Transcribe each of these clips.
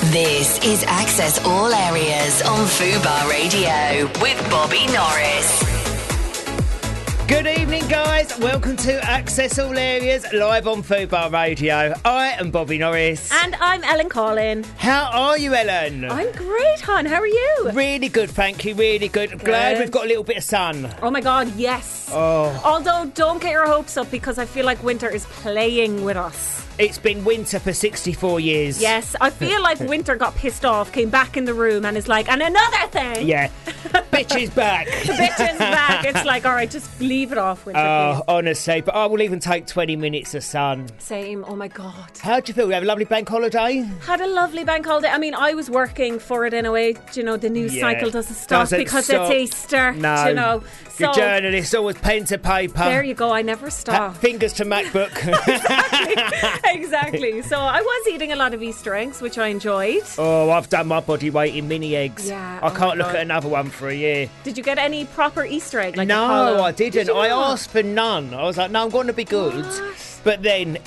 This is Access All Areas on Fubar Radio with Bobby Norris. Good evening, guys. Welcome to Access All Areas, live on Fubar Radio. I am Bobby Norris. And I'm Ellen Collin. How are you, Ellen? I'm great, hon. How are you? Really good, thank you. Really good. Glad we've got a little bit of sun. Oh, my God, yes. Oh. Although, don't get your hopes up because I feel like winter is playing with us. It's been winter for 64 years. Yes, I feel like winter got pissed off, came back in the room and is like, and another thing. Yeah. Bitch is back. The bitch is back. It's like, all right, just leave it off, winter, please. Honestly, but I will even take 20 minutes of sun. Same. Oh, my God. How'd you feel? You have a lovely bank holiday? Had a lovely bank holiday. I mean, I was working for it in a way. Do you know, the news cycle doesn't stop because it's Easter. No. Do you know? Good journalist, always pen to paper. There you go. I never stop. Fingers to MacBook. Exactly. So I was eating a lot of Easter eggs, which I enjoyed. Oh, I've done my body weight in mini eggs. Yeah, I can't look at another one for a year. Did you get any proper Easter egg? Like no, Apollo? I didn't. Did I asked for none. I was like, no, I'm going to be good. What? But then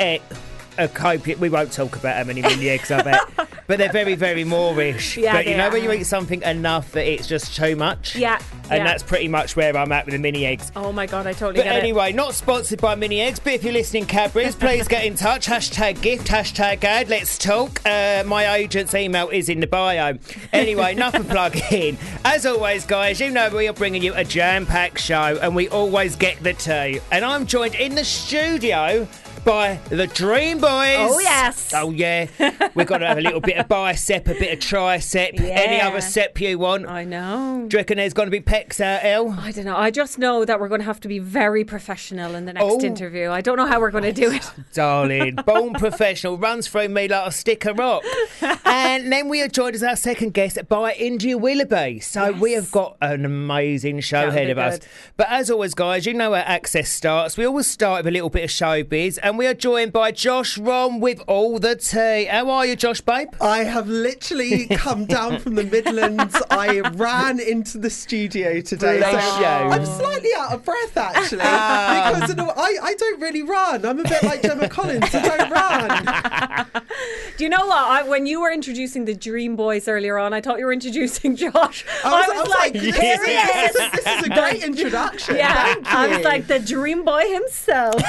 we won't talk about how many mini eggs I've had. But they're very, very Moorish. Yeah, but you know are. when you eat something enough that it's just too much? Yeah. And that's pretty much where I'm at with the mini eggs. Oh my God, I totally But get anyway, not sponsored by Mini Eggs, but if you're listening, Cadbury's, please get in touch. #gift, #ad, let's talk. My agent's email is in the bio. Anyway, enough of plugging. As always, guys, you know we are bringing you a jam-packed show, and we always get the tea. And I'm joined in the studio by the Dream Boys. Oh, yes. Oh, yeah. We've got to have a little bit of bicep, a bit of tricep. Yeah. Any other sep you want. I know. Do you reckon there's going to be pecs out, El? I don't know. I just know that we're going to have to be very professional in the next interview. I don't know how we're going to do it. Darling, born professional, runs through me like a stick of rock. And then we are joined as our second guest by India Willoughby. So we have got an amazing show ahead of us. But as always, guys, you know how Access starts. We always start with a little bit of showbiz. And we are joined by Josh Rom with all the tea. How are you, Josh, babe? I have literally come down from the Midlands. I ran into the studio today. So I'm slightly out of breath, actually, because I don't really run. I'm a bit like Gemma Collins. I don't run. Do you know what? When you were introducing the Dream Boys earlier on, I thought you were introducing Josh. I was like, there he is. This is a great introduction. Yeah, Thank you. I was like the Dream Boy himself.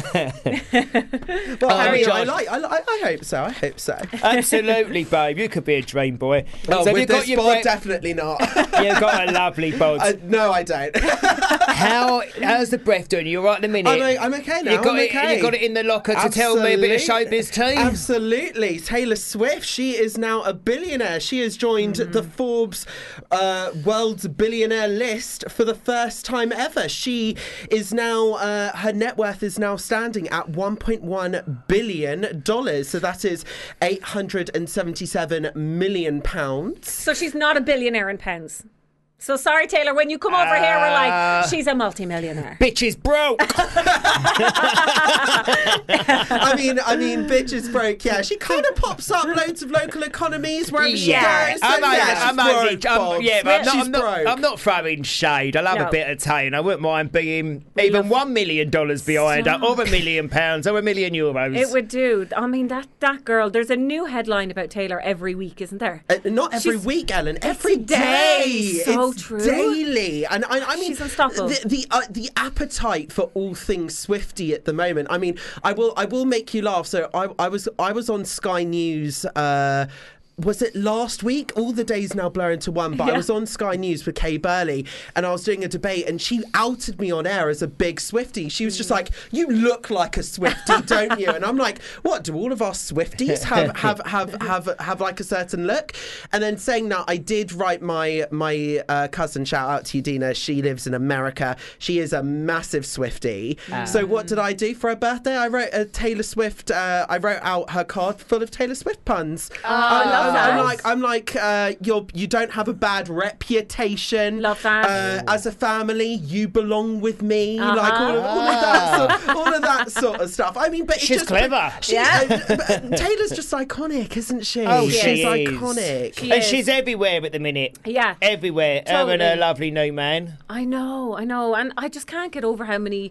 Well, I hope so. I hope so. Absolutely, babe. You could be a dream boy. Oh, so with this bod, definitely not. You've got a lovely bod. No, I don't. How's the breath doing? You all right at the minute? I'm okay now. You got it in the locker to tell me a bit of showbiz tea? Absolutely. Taylor Swift, she is now a billionaire. She has joined the Forbes World's Billionaire list for the first time ever. She is now, her net worth is now standing at $1.1 billion. So that is £877 million. So she's not a billionaire in pence. So sorry, Taylor, when you come over here, we're like, she's a multimillionaire. Bitch is broke. I mean, bitch is broke, yeah. She kind of pops up loads of local economies wherever she goes. So I'm not throwing shade. I love No. a bit of tea, and I wouldn't mind being even $1 million behind her, or £1 million, or €1 million. It would do. I mean, that girl, there's a new headline about Taylor every week, isn't there? Not every week, Ellen. Every day. So it's true. Daily. And I mean, she's unstoppable. The appetite for all things Swiftie at the moment. I mean, I will make you laugh. So I was on Sky News. Was it last week? All the days now blur into one. But I was on Sky News with Kay Burley, and I was doing a debate, and she outed me on air as a big Swiftie. She was just like, "You look like a Swiftie, don't you?" And I'm like, "What? Do all of our Swifties have like a certain look?" And then saying that, I did write my cousin. Shout out to you, Dina. She lives in America. She is a massive Swiftie. So what did I do for her birthday? I wrote a Taylor Swift. I wrote out her card full of Taylor Swift puns. I'm like, you don't have a bad reputation. Love that. As a family, you belong with me. Like all of that sort of stuff. I mean, but it's she's just clever. Taylor's just iconic, isn't she? Oh, she's is. iconic. And she's everywhere at the minute. Yeah. Everywhere. Totally. Her and her lovely new man. I know. And I just can't get over how many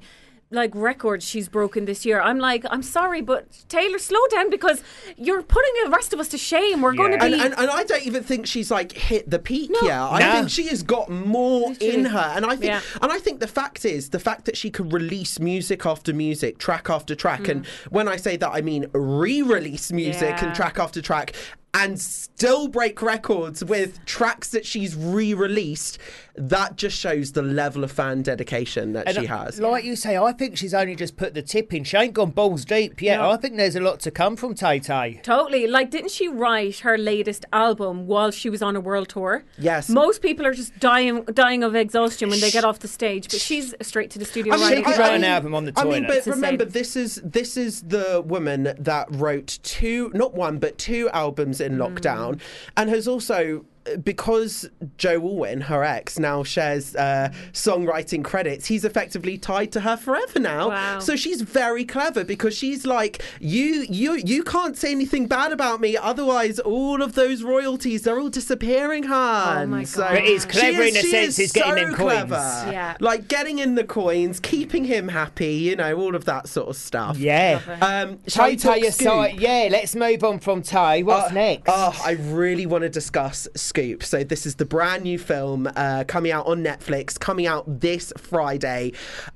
like records she's broken this year. I'm like, I'm sorry, but Taylor, slow down, because you're putting the rest of us to shame. We're going to be... And I don't even think she's like hit the peak yet. No. I think she has got more in her. And I think the fact that she could release music after music, track after track. And when I say that, I mean re-release music and track after track, and still break records with tracks that she's re-released. That just shows the level of fan dedication that she has. Like you say, I think she's only just put the tip in. She ain't gone balls deep yet. No. I think there's a lot to come from Tay-Tay. Totally. Like, didn't she write her latest album while she was on a world tour? Yes. Most people are just dying of exhaustion when they get off the stage, but she's straight to the studio. She could write an album on the toilet. But remember, this is the woman that wrote not one, but two albums in lockdown, and has also, because Joe Alwyn, her ex, now shares songwriting credits, he's effectively tied to her forever now. Wow. So she's very clever, because she's like, you can't say anything bad about me, otherwise all of those royalties, they're all disappearing, hon. Oh my God. So but it's clever in the sense he's getting them coins. Yeah. Like getting in the coins, keeping him happy, all of that sort of stuff. Yeah. Tay-Tay aside, let's move on from Tay. What's next? I really want to discuss Scoop. So this is the brand new film coming out on Netflix, coming out this Friday.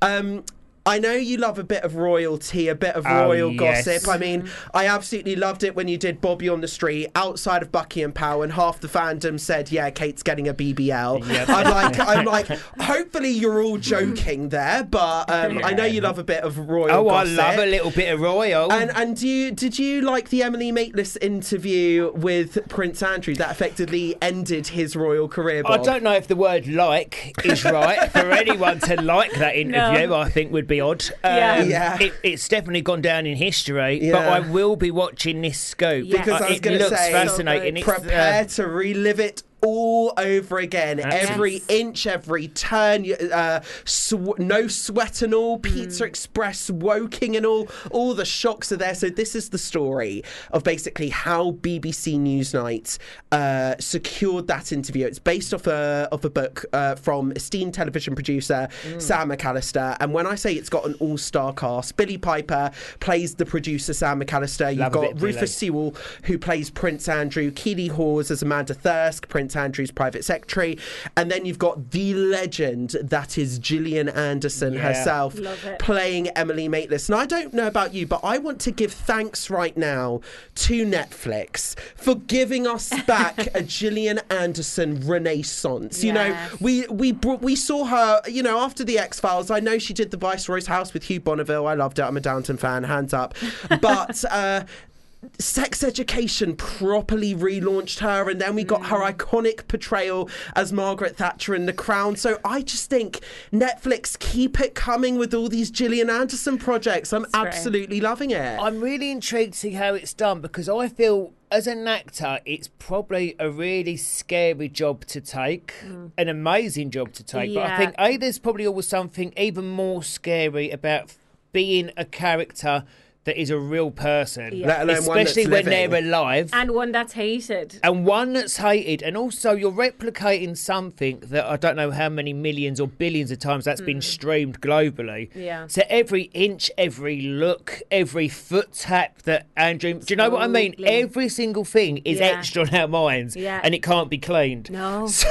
I know you love a bit of royalty, a bit of royal gossip. I mean, I absolutely loved it when you did Bobby on the Street outside of Buckingham Palace, and half the fandom said, yeah, Kate's getting a BBL. Yep. I'm like, hopefully you're all joking there, but I know you love a bit of royal gossip. I love a little bit of royal. And did you like the Emily Maitlis interview with Prince Andrew that effectively ended his royal career, Bob? I don't know if the word like is right. For anyone to like that interview, I think would be odd. It's definitely gone down in history, but I will be watching this Scoop because I was going to say, fascinating. Prepare to relive it all over again. Every inch, every turn, no sweat and all, Pizza Express woking and all the shocks are there. So this is the story of basically how BBC Newsnight secured that interview. It's based off a book from esteemed television producer Sam McAllister. And when I say it's got an all-star cast, Billy Piper plays the producer Sam McAllister. You've got Rufus Sewell, who plays Prince Andrew, Keely Hawes as Amanda Thirsk, Prince Andrew's private secretary, and then you've got the legend that is Gillian Anderson herself playing Emily Maitlis. And I don't know about you, but I want to give thanks right now to Netflix for giving us back a Gillian Anderson renaissance. We saw her, after the X-Files. I know she did The Viceroy's House with Hugh Bonneville. I loved it. I'm a Downton fan, hands up. But Sex Education properly relaunched her, and then we got her iconic portrayal as Margaret Thatcher in The Crown. So I just think Netflix, keep it coming with all these Gillian Anderson projects. I'm absolutely loving it. I'm really intrigued to see how it's done, because I feel as an actor it's probably a really scary job to take, an amazing job to take, but I think there's probably always something even more scary about being a character that is a real person, let alone especially one when living. they're alive. And one that's hated. And one that's hated. And also you're replicating something that I don't know how many millions or billions of times that's been streamed globally. Yeah. So every inch, every look, every foot tap that Andrew... Do you know what I mean? Every single thing is etched on our minds, and it can't be cleaned. No. So...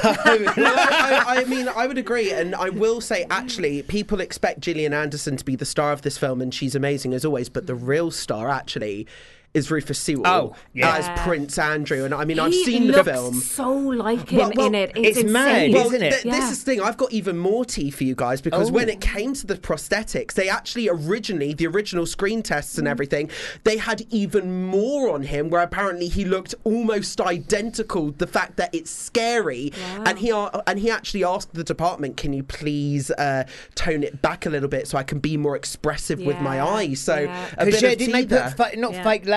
I mean, I would agree. And I will say, actually, people expect Gillian Anderson to be the star of this film, and she's amazing as always, but the real star actually is Rufus Sewell as Prince Andrew. And I mean, I've seen the film. So like him in it. It's insane. mad, isn't it? This is the thing. I've got even more tea for you guys, because when it came to the prosthetics, they actually the original screen tests and everything, they had even more on him, where apparently he looked almost identical. The fact that it's scary, and he actually asked the department, "Can you please tone it back a little bit so I can be more expressive with my eyes?" So a bit of didn't they put not fake lashes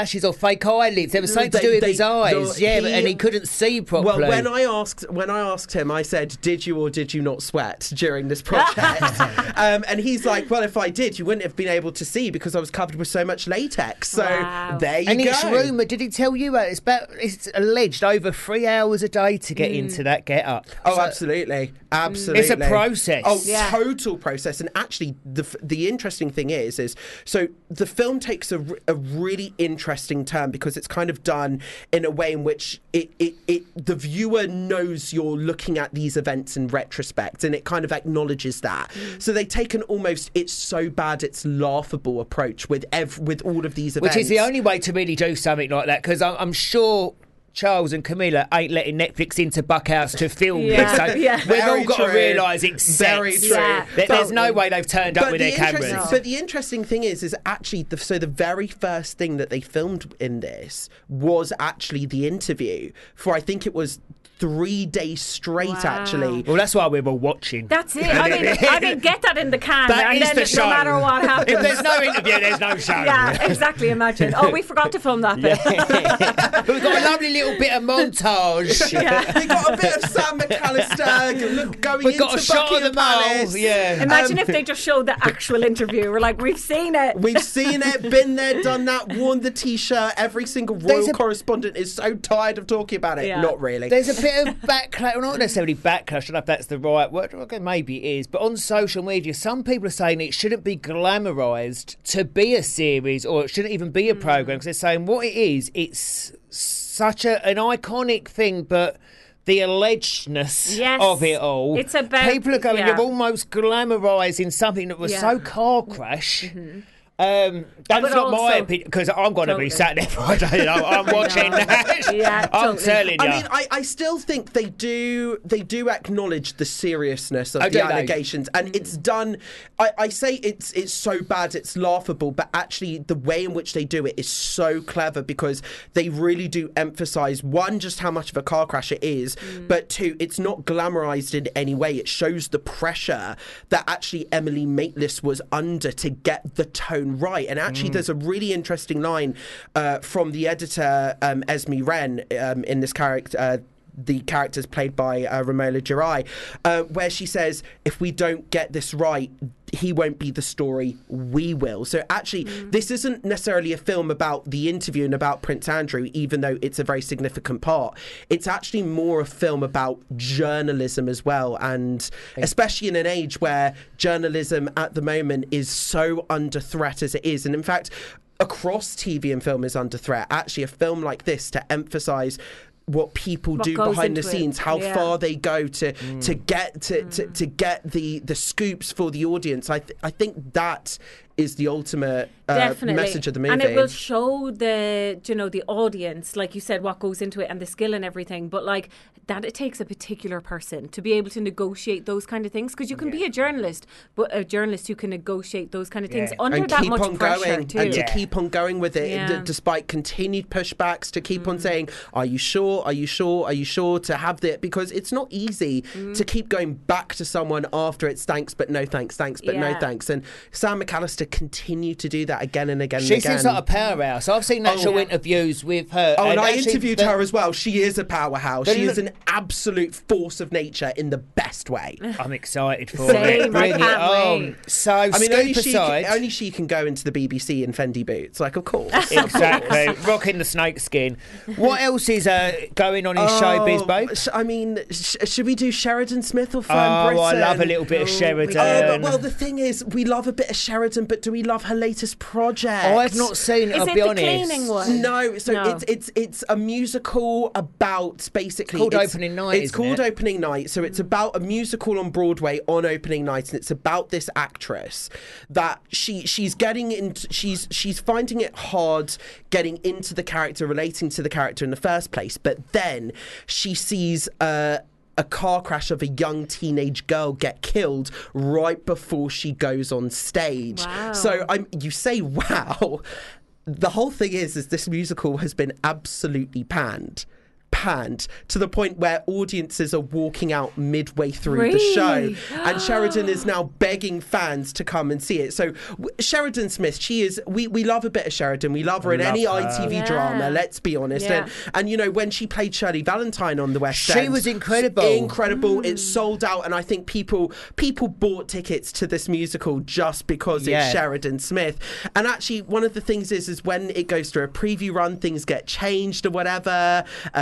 lashes or fake eyelids. There was something to do with his eyes. And he couldn't see properly. Well, when I asked him, I said, "Did you or did you not sweat during this project?" And he's like, "Well, if I did, you wouldn't have been able to see because I was covered with so much latex." So there you go. And it's rumoured. Did he tell you? It's alleged over 3 hours a day to get into that get-up. Oh, absolutely. It's a process. Oh, total process. And actually, the interesting thing is so the film takes a really interesting turn because it's kind of done in a way in which the viewer knows you're looking at these events in retrospect, and it kind of acknowledges that. So they take an almost it's so bad it's laughable approach with all of these events, which is the only way to really do something like that, because I'm sure Charles and Camilla ain't letting Netflix into Buckhouse to film this. So we've all got to realise it's very sets. true. Yeah. There's no way they've turned up with their cameras. But the interesting thing is actually the very first thing that they filmed in this was actually the interview for, I think it was 3 days straight, actually. Well, that's why we were watching. That's it. I mean, get that in the can. That and is then the show. No matter what happens. If there's no interview, there's no show. Yeah, exactly. Imagine. Oh, we forgot to film that bit. But we've got a lovely little bit of montage. We got a bit of Sam McAllister going We've got into a shot of Buckingham them all. Palace. Yeah. Imagine if they just showed the actual interview. We're like, we've seen it. We've seen it, been there, done that, worn the T-shirt. Every single royal correspondent is so tired of talking about it. Yeah. Not really. There's a bit of backlash, well, not necessarily backlash, I don't know if that's the right word, okay, maybe it is, but on social media, some people are saying it shouldn't be glamorised to be a series, or it shouldn't even be a programme, because they're saying what it is, it's such an iconic thing, but the allegedness of it all. It's about, people are going, you're almost glamorising something that was so car crash. That's not my opinion, because I'm going to be sat there Friday. I'm watching that. Yeah, I'm telling you. I mean, I still think they do acknowledge the seriousness of the allegations, and it's done. I say it's so bad it's laughable, but actually the way in which they do it is so clever, because they really do emphasise, one, just how much of a car crash it is, but two, it's not glamorised in any way. It shows the pressure that actually Emily Maitlis was under to get the tone right. And actually there's a really interesting line from the editor Esme Wren in this character, the character's played by Romola Garai, where she says, if we don't get this right, he won't be the story, we will. So actually, this isn't necessarily a film about the interview and about Prince Andrew, even though it's a very significant part. It's actually more a film about journalism as well, and especially in an age where journalism at the moment is so under threat as it is. And in fact, across TV and film is under threat. Actually, a film like this, to emphasise what people do behind the scenes, how far they go to get to get the scoops for the audience. I think that is the ultimate message of the movie, and it will show the audience, like you said, what goes into it and the skill and everything. But like that, it takes a particular person to be able to negotiate those kind of things, because you can be a journalist, but a journalist who can negotiate those kind of things under and that keep much on pressure going, too. and to keep on going with it despite continued pushbacks, to keep on saying, are you sure, are you sure, are you sure, to have that, because it's not easy to keep going back to someone after it's thanks but no thanks, thanks but no thanks. And Sam McAllister continued to do that again and again and again. She seems like a powerhouse. I've seen actual interviews with her. Oh, and I interviewed her as well. She is a powerhouse. She is an absolute force of nature in the best way. I'm excited for Same, it. Bring I it can't on. wait. So, I mean, only she can go into the BBC in Fendi boots. Like, of course. Exactly. Rocking the snake skin. What else is going on in showbiz, babe? I mean, should we do Sheridan Smith or Fern Britton? Britton? I love a little bit of Sheridan. Well, the thing is, we love a bit of Sheridan, but do we love her latest project? I've not seen it, I'll be honest. Is it the cleaning one? No, so it's a musical about, basically... It's called Opening Night, It's called Opening Night, so it's about a musical on Broadway on opening night, and it's about this actress that she's getting into... She's finding it hard getting into the character, relating to the character in the first place, but then she sees... a car crash of a young teenage girl get killed right before she goes on stage. Wow. So you say, wow. The whole thing is this musical has been absolutely panned panned to the point where audiences are walking out midway through the show. And Sheridan is now begging fans to come and see it. So Sheridan Smith, we love a bit of Sheridan. We love her in any ITV drama, let's be honest. Yeah. And you know, when she played Shirley Valentine on the West End, She was incredible. It sold out, and I think people bought tickets to this musical just because it's Sheridan Smith. And actually, one of the things is when it goes through a preview run, things get changed or whatever.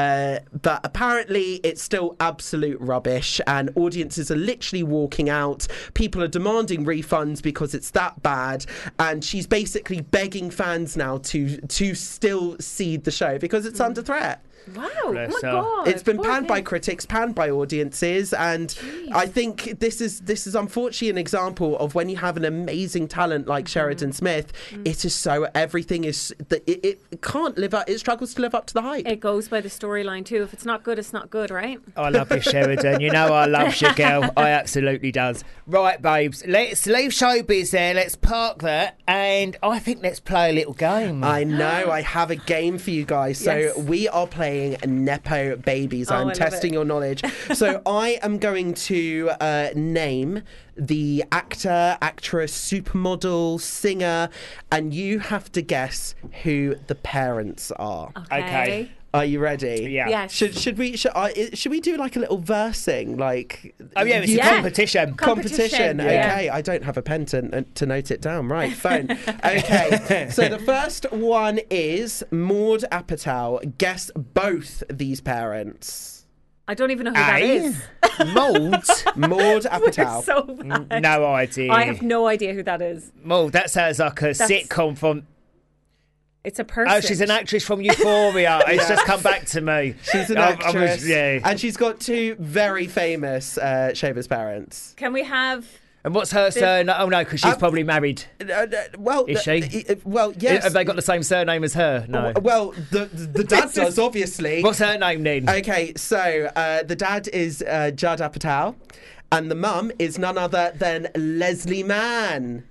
But apparently, it's still absolute rubbish, and audiences are literally walking out. People are demanding refunds because it's that bad, and she's basically begging fans now to still see the show because it's under threat. Wow! Oh my Bless her. God! It's been Poor panned by thing. critics, panned by audiences, and I think this is unfortunately an example of when you have an amazing talent like Sheridan Smith. It is so everything is that it can't live up. It struggles to live up to the hype. It goes by the storyline too. If it's not good, it's not good, right? I love you, Sheridan. You know I love you, girl. I absolutely does. Right, babes. Let's leave showbiz there. Let's park that, and I think let's play a little game. I know. I have a game for you guys. So Yes. we are playing Nepo Babies. I I'm love testing it. your knowledge. So I am going to name the actor, actress, supermodel, singer, and you have to guess who the parents are. Okay. Are you ready? Yeah. Yes. Should we do like a little versing, like? Oh yeah, it's a Yeah. competition. Competition, yeah. Okay, I don't have a pen to note it down. Right, phone. Okay, so the first one is Maud Apatow. Guess both these parents. I don't even know who that is. Mould? Maud Apatow. So bad. No idea. I have no idea who that is. Mould, that sounds like a sitcom from... It's a person. Oh, she's an actress from Euphoria. It's just come back to me. She's an I actress, was- yeah. and she's got two very famous Shavers parents. Can we have? And what's her surname? Oh, no, because she's probably married. Well, Is she? Well, yes. Have they got the same surname as her? No. Well, the dad does, obviously. What's her name then? Okay, so the dad is Judd Apatow, and the mum is none other than Leslie Mann.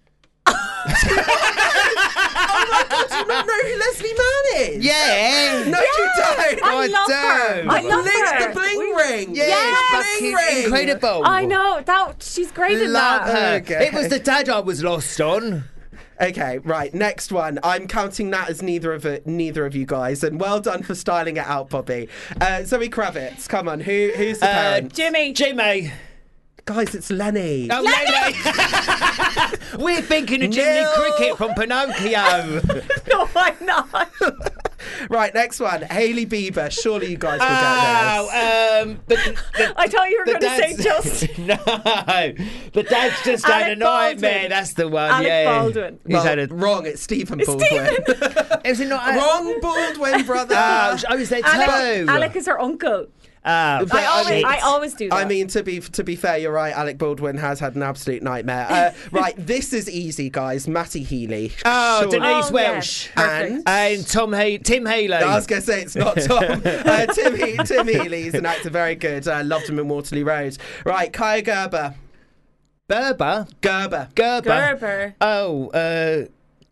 Oh my God, do you not know who Leslie Mann is? Yeah. No, you don't. I love her. do. I love her. The bling ring. Yes, bling fucking ring. incredible. I know that she's great in Love that. her. Okay. It was the dad I was lost on. Okay, right. Next one. I'm counting that as neither of you guys, and well done for styling it out, Bobby. Zoe Kravitz. Come on, who's the parent? Jimmy. Jimmy. Guys, it's Lenny. Oh, Lenny. We're thinking of Jimmy No. Cricket from Pinocchio. No, I'm not. Right, next one. Hailey Bieber. Surely you guys will get this. I thought you were the going to say dad's- Justin. No, the dad's just had a Alec nightmare. Baldwin. That's the one. Alec yeah. Baldwin. He's Well, had a wrong. It's Stephen Baldwin. Is it not? Wrong Baldwin, brother. Oh, is there two? Alec is her uncle. But I always do that. I mean, to be fair, you're right. Alec Baldwin has had an absolute nightmare. Right, this is easy, guys. Matty Healy. Oh, Surely. Denise Oh, Welsh. yeah. Perfect. And Tim Healy. I was going to say it's not Tom. Tim Healy is an actor, very good. Loved him in Waterloo Road. Right, Kaya Gerber. Gerber. Gerber. Oh,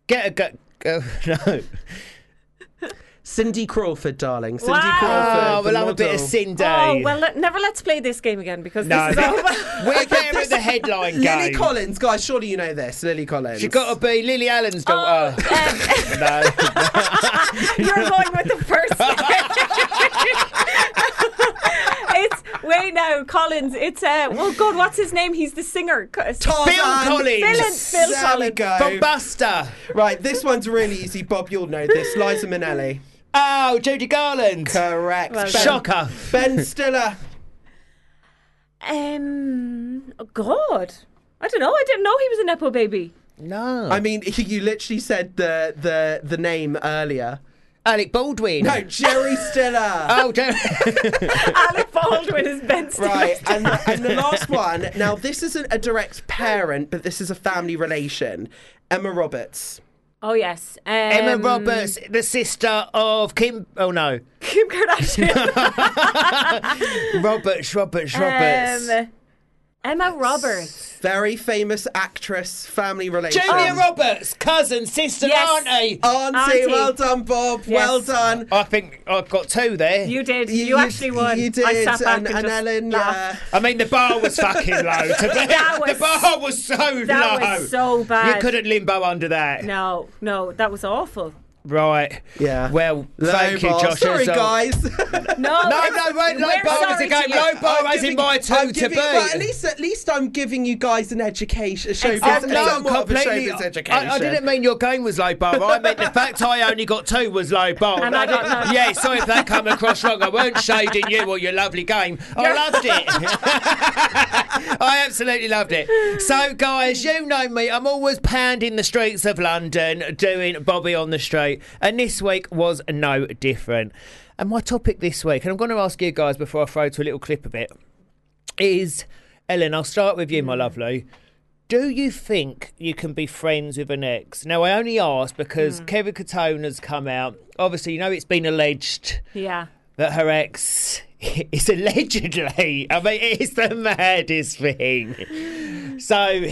no. Cindy Crawford, darling. Cindy Wow. Crawford. Oh, the we'll have a bit of model. Cindy. Oh, well, never let's play this game again because No, this is over. we're better at the headline game. Lily Collins, guys. Surely you know this. Lily Collins. She got to be Lily Allen's daughter. No. You're going with the first Wait now, Collins. It's oh God, what's his name? He's the singer. Tarzan. Phil Collins. Phil There we Collins. go. From Buster. Right, this one's really easy. Bob, you'll know this. Liza Minnelli. Oh, Judy Garland. Correct. Well Ben- Shocker. Ben Stiller. Oh God, I don't know. I didn't know he was a nepo baby. No. I mean, you literally said the name earlier. Alec Baldwin. No, Jerry Stiller. Oh, Alec Baldwin is Ben Stiller. Right, and the last one. Now, this isn't a direct parent, but this is a family relation. Emma Roberts. Oh yes, Emma Roberts, the sister of Kim. Oh no, Kim Kardashian. Roberts. Emma Roberts. Very famous actress, family relation. Julia Roberts, cousin, sister, Yes. auntie. Auntie, well done, Bob. Yes. Well done. I think I've got 2 there. You did. You actually won. You did. I sat back and just Ellen, laughed. I mean, the bar was fucking low. The bar was so low. That was so bad. You couldn't limbo under that. No, that was awful. Right. Yeah. Well, thank you, bar. Josh. Sorry, So- guys. No, wait, low we're bar is sorry a game. to you. Low bar as in my 2 to beat. But at least I'm giving you guys an education, Exactly. somewhat of a showbiz education. I didn't mean your game was low bar. I meant the fact I only got 2 was low bar. And I got didn't- none. Yeah, sorry if that come across wrong. I weren't shading you or your lovely game. I loved it. I absolutely loved it. So, guys, you know me. I'm always pounding the streets of London, doing Bobby on the Street. And this week was no different. And my topic this week, and I'm going to ask you guys before I throw to a little clip of it, is, Ellen, I'll start with you, my lovely. Do you think you can be friends with an ex? Now, I only ask because Kevin Catone has come out. Obviously, you know, it's been alleged Yeah. that her ex is allegedly, I mean, it's the maddest thing. So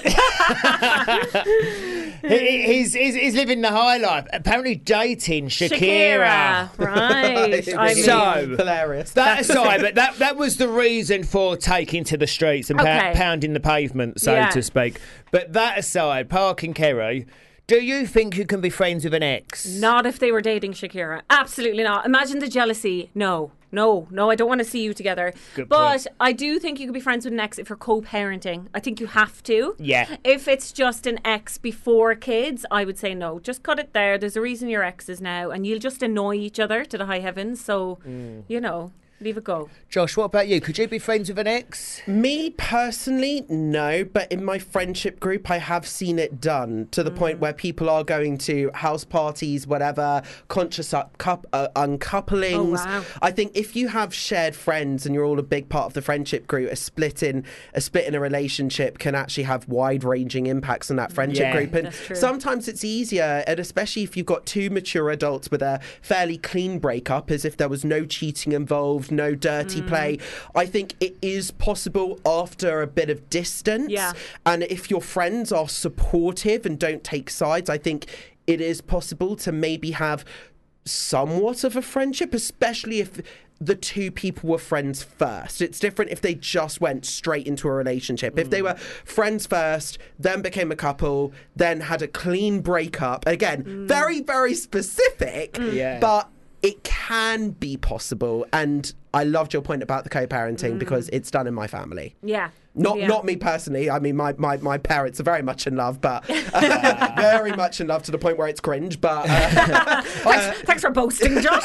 he's living the high life. Apparently dating Shakira. Right. I mean, So hilarious. that aside, but that was the reason for taking to the streets and Okay. pounding the pavement, so Yeah. to speak. But that aside, parking Kerry, do you think you can be friends with an ex? Not if they were dating Shakira. Absolutely not. Imagine the jealousy. No, I don't want to see you together. Good but point. I do think you could be friends with an ex if you're co-parenting. I think you have to. Yeah. If it's just an ex before kids, I would say no. Just cut it there. There's a reason you're exes now, and you'll just annoy each other to the high heavens. So, leave it go. Josh, what about you? Could you be friends with an ex? Me personally, no, but in my friendship group, I have seen it done to the point where people are going to house parties, whatever, conscious uncouplings. Oh, wow. I think if you have shared friends and you're all a big part of the friendship group, a split in a relationship can actually have wide-ranging impacts on that friendship Yeah, group. And that's true. sometimes it's easier, and especially if you've got 2 mature adults with a fairly clean breakup, as if there was no cheating involved, no dirty play. I think it is possible after a bit of distance. Yeah. And if your friends are supportive and don't take sides, I think it is possible to maybe have somewhat of a friendship, especially if the 2 people were friends first. It's different if they just went straight into a relationship. If they were friends first, then became a couple, then had a clean breakup. Again, very, very specific, Yeah. but it can be possible. And I loved your point about the co-parenting because it's done in my family. Yeah. Not me personally. I mean, my parents are very much in love, but very much in love to the point where it's cringe. But Thanks for boasting, Josh.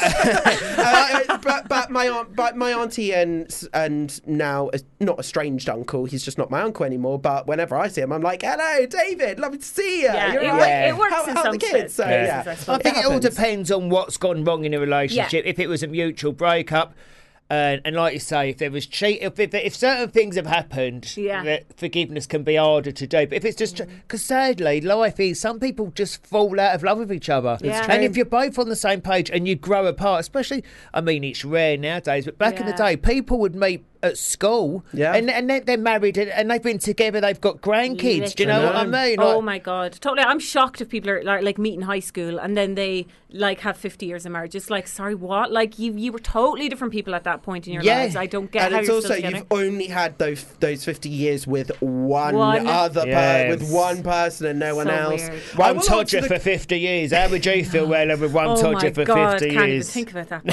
but my auntie and now not estranged uncle. He's just not my uncle anymore. But whenever I see him, I'm like, "Hello, David. Lovely to see you." Yeah, You're it, right. it works How in are some the kids? So cases, yeah, I suppose. I think it all happens. depends on what's gone wrong in a relationship. Yeah. If it was a mutual breakup, and like you say, if there was cheat, if certain things have happened, Yeah. that forgiveness can be harder to do. But if it's just because sadly, life is some people just fall out of love with each other, Yeah. and if you're both on the same page and you grow apart, especially, I mean, it's rare nowadays, but back in the Yeah. day, people would meet at school, Yeah. and they're married and they've been together, they've got grandkids. Do you know what I mean? Oh Like- my god, totally! I'm shocked if people are like meet in high school and then they like have 50 years of marriage. It's like, sorry, what? Like you were totally different people at that point in your Yeah. lives. I don't get And how it's you're also still together. you've only had those 50 years with one Yes. with one person and no one So else. weird. I One will Todger answer for 50 years. How would you feel, Ellen, with one Oh my Todger for god, 50 can't years? even think about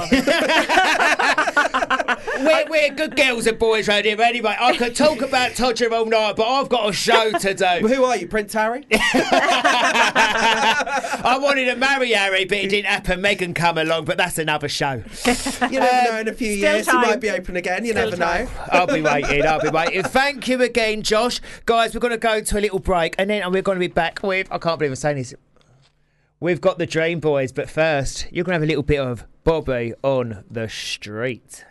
that. Bobby. We're good girls and boys right here. Anyway, I could talk about Todger all night, but I've got a show to do. Who are you, Prince Harry? I wanted to marry Harry, but it didn't happen. Meghan come along, but that's another show. You never know. In a few still years, time. he might be open again. You Still never time. know. I'll be waiting. Thank you again, Josh. Guys, we're going to go to a little break, and then we're going to be back with, I can't believe I'm saying this, we've got the Dream Boys, but first, you're going to have a little bit of Bobby on the Street.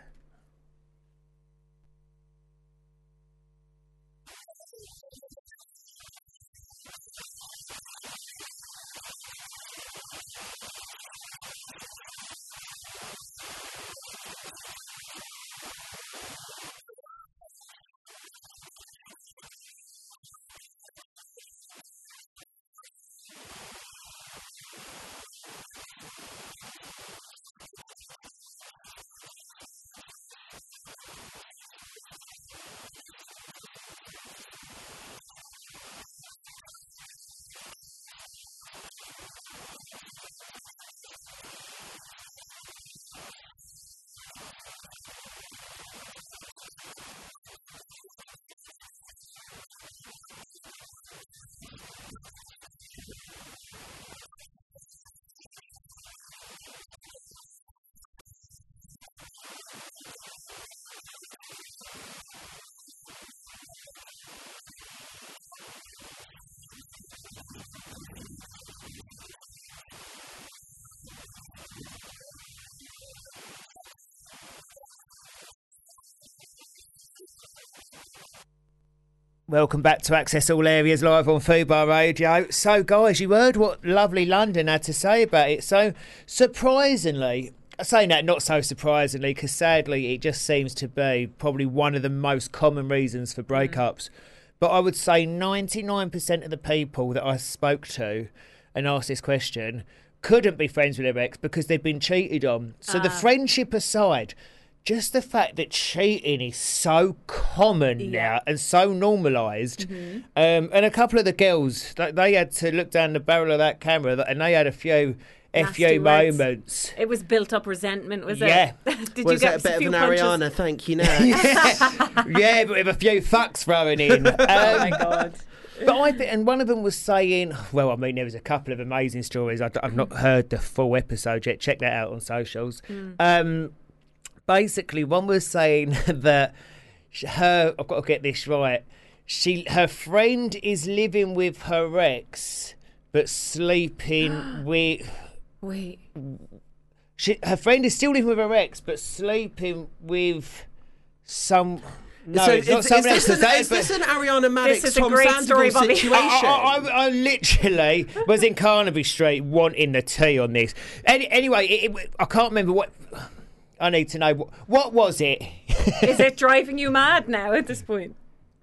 Welcome back to Access All Areas live on Fubar Radio. So, guys, you heard what lovely London had to say about it. So, surprisingly, I'm saying that not so surprisingly, because sadly, it just seems to be probably one of the most common reasons for breakups. But I would say 99% of the people that I spoke to and asked this question couldn't be friends with their ex because they'd been cheated on. So, the friendship aside, just the fact that cheating is so common now and so normalised. And a couple of the girls, they had to look down the barrel of that camera and they had a few moments. It was built up resentment, was it? Yeah. Did Was you get it a bit of an punches? Ariana? Thank you, next. Yeah, but with a few fucks thrown in. Oh my God. But I think, and one of them was saying, well, I mean, there was a couple of amazing stories. I've not heard the full episode yet. Check that out on socials. Basically, one was saying that I've got to get this right. Her friend is living with her ex, but sleeping with. Wait. Her friend is still living with her ex, but sleeping with some. No, So it's not someone else. is this an Ariana Maddox, This is a Tom great Sandoval story, Bobby. situation? I literally was in Carnaby Street wanting the tea on this. Anyway, I can't remember what. I need to know. What was it? Is it driving you mad now at this point?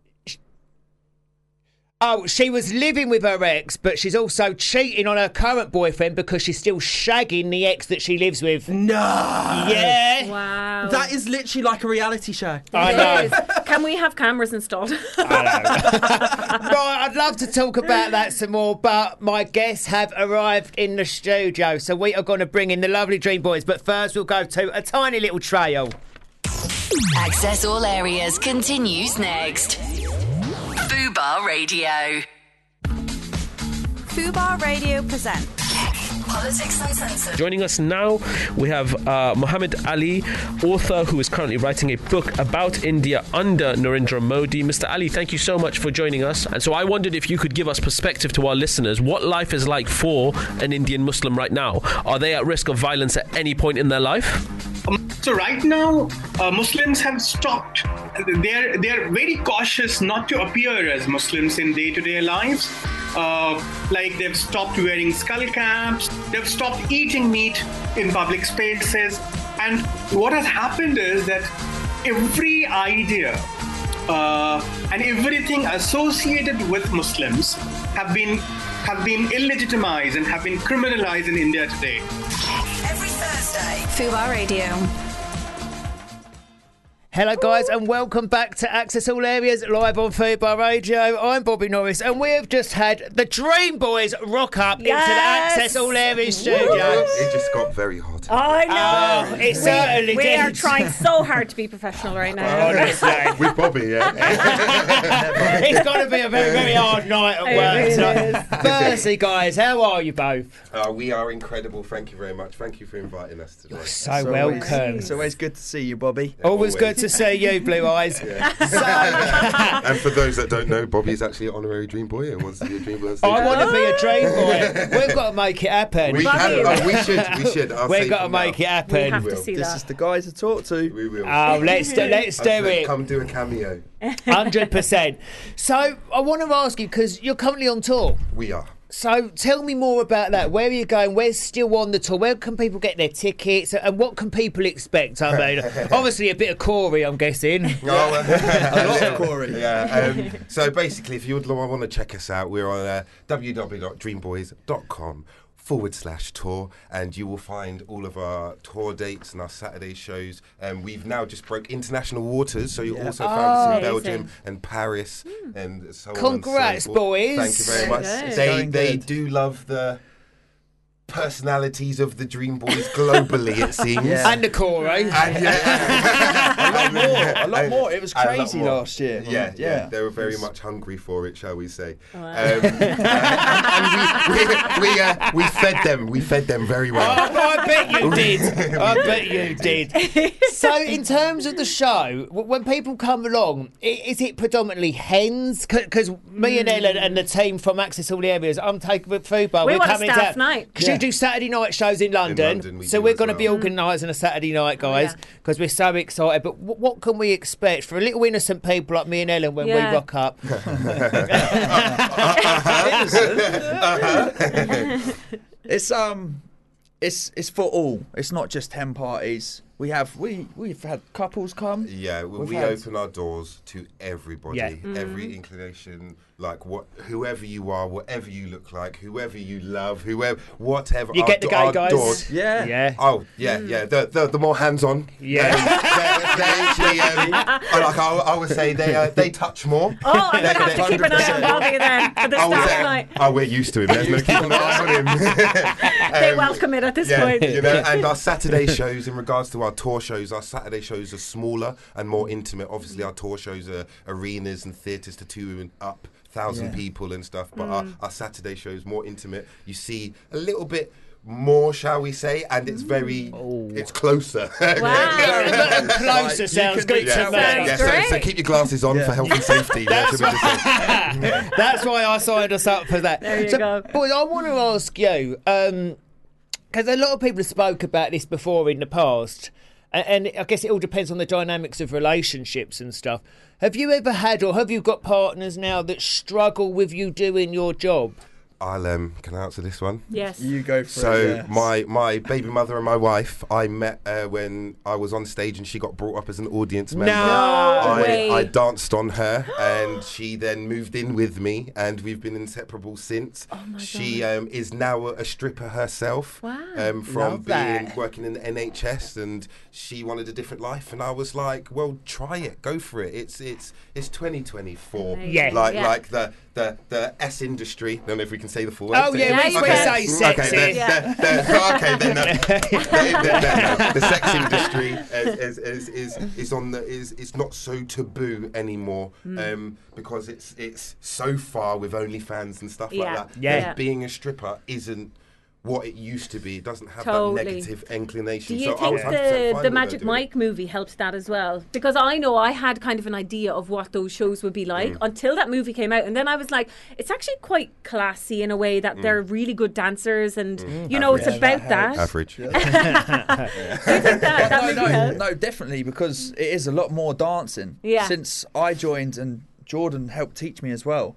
Oh, she was living with her ex, but she's also cheating on her current boyfriend because she's still shagging the ex that she lives with. No. Yeah. Wow. That is literally like a reality show. I It know. is. Can we have cameras installed? Right, I'd love to talk about that some more, but my guests have arrived in the studio, so we are going to bring in the lovely Dream Boys. But first, we'll go to a tiny little trail. Access All Areas continues next. Fubar Radio. Fubar Radio presents Politics Uncensored. Joining us now, we have Muhammad Ali, author who is currently writing a book about India under Narendra Modi. Mr. Ali, thank you so much for joining us. And so I wondered if you could give us perspective to our listeners, what life is like for an Indian Muslim right now. Are they at risk of violence at any point in their life? So right now, Muslims have stopped. They're very cautious not to appear as Muslims in day-to-day lives. Like they've stopped wearing skull caps. They've stopped eating meat in public spaces. And what has happened is that every idea and everything associated with Muslims have been illegitimized and have been criminalized in India today. Every Thursday. Fubar Radio. Hello, guys, and welcome back to Access All Areas live on Fubar Radio. I'm Bobby Norris, and we have just had the Dream Boys rock up into the Access All Areas studio. It just got very hot. I Oh, it certainly We did. are trying so hard to be professional right now. Honestly. With Bobby, yeah. It's got to be a very, very hard night at work really tonight. Firstly, guys, how are you both? We are incredible. Thank you very much. Thank you for inviting us today. So welcome. It's always good to see you, Bobby. Always good to see you, Blue Eyes. And for those that don't know, Bobby is actually an honorary Dream Boy and wants to be a Dream Boy. I want to be a Dream Boy. We've got to make it happen. We can. We should. I'll We've say got to from now. make it We happen. have to will. see This that. is the guy to talk to. We will. Oh, let's do it. Come do a cameo. 100%. So I want to ask you, because you're currently on tour. We are. So tell me more about that. Where are you going? Where's still on the tour? Where can people get their tickets? And what can people expect? I mean, obviously a bit of Corey, I'm guessing. A lot of Corey. Yeah. So basically, if you would want to check us out, we're on www.dreamboys.com/tour, and you will find all of our tour dates and our Saturday shows. We've now just broke international waters, so you'll also find us in amazing. Belgium and Paris and so on. Congrats, and so forth. boys. Thank you very much. Good. They Going good. do love the personalities of the Dream Boys globally, it seems. Yeah. And the Corey. And, A lot more. It was And a lot crazy more. last year. Yeah, they were very much hungry for it, shall we say? Wow. And we fed them. We fed them very well. Oh, I bet you did. I bet you did. So, in terms of the show, when people come along, is it predominantly hens? Because me and Ellen and the team from Access All the Areas, I'm taking with Fubar. We we're want a coming staff down. night. Because you to do Saturday night shows in London. London we So do we're as going to be well. organising a Saturday night, guys, yeah. because we're so excited. But what can we expect for a little innocent people like me and Ellen when we Yeah. rock up? It's for all. It's not just hen parties. We've had couples come. Yeah, We've we had- open our doors to everybody, Yeah. every inclination, like whoever you are, whatever you look like, whoever you love, whatever. You get the gay our guys? doors- Yeah. Yeah. Oh yeah, yeah. The more hands-on. Yeah. They actually. I would say they touch more. Oh, I'm going to have to keep an eye on 100%. Bobby then for the I would Saturday say, night. oh, we're used to him. There's no keeping an eye on him. They welcome it at this Yeah, point. you know, and our Saturday shows, in regards to our tour shows, our Saturday shows are smaller and more intimate. Obviously, our tour shows are arenas and theatres to 2,000 people and stuff. But our Saturday shows more intimate. You see a little bit more, shall we say, and it's very, it's closer. Wow. Closer sounds good Yeah, to me. yeah, so great. keep your glasses on for health and safety. Should we just say? That's why I signed us up for that. There you go. Boys, I want to ask you, because a lot of people have spoke about this before in the past, and I guess it all depends on the dynamics of relationships and stuff. Have you ever had, or have you got partners now that struggle with you doing your job? Can I answer this one? Yes. You go for So it. Yeah. my baby mother and my wife, I met when I was on stage and she got brought up as an audience member. No way. I danced on her and she then moved in with me and we've been inseparable since. Oh my She is now a stripper herself. Wow. From Love that. working in the NHS, and she wanted a different life and I was like, well, try it, go for it. It's 2024. Amazing. Yeah. Like the S industry. I don't know if we can say the full word. Oh, yeah, we we can. say sexy. Okay, Yeah. the sex industry is not so taboo anymore because it's so far with OnlyFans and stuff Yeah. like that. Yeah. that being a stripper isn't what it used to be. It doesn't have Totally. that negative inclination. Do you so I was think 100% fine the with Magic her doing Mike movie helped that as well? Because I know I had kind of an idea of what those shows would be like until that movie came out, and then I was like, it's actually quite classy in a way that they're really good dancers, and you know, it's Yeah, about that that. Average. Do you think that movie helped? No, definitely, because it is a lot more dancing. Yeah. Since I joined and Jordan helped teach me as well,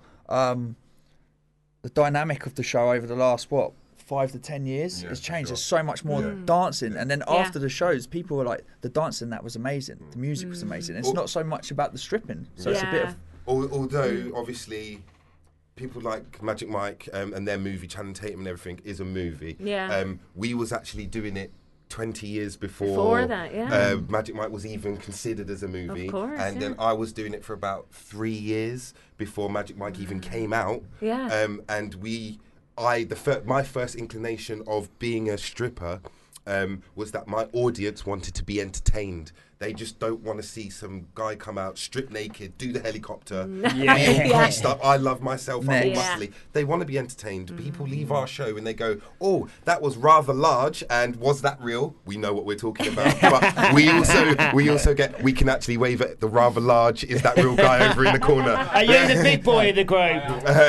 the dynamic of the show over the last 5 to 10 years has changed. There's so much more dancing, and then after the shows, people were like, the dancing, that was amazing, the music was amazing. It's not so much about the stripping, so it's a bit of Although obviously people like Magic Mike and their movie Channing Tatum and everything is a movie. Yeah. We was actually doing it 20 years Before that, yeah. Magic Mike was even considered as a movie. Of course, and then I was doing it for about 3 years before Magic Mike even came out. Yeah. And my first inclination of being a stripper was that my audience wanted to be entertained. They just don't want to see some guy come out strip naked, do the helicopter, be all greased up. I love myself, I'm all Yeah. muscly. They want to be entertained. People leave our show and they go, oh, that was rather large, and was that real? We know what we're talking about. But we also get, we can actually wave at the rather large, is that real guy over in the corner? Are you the big boy of the group?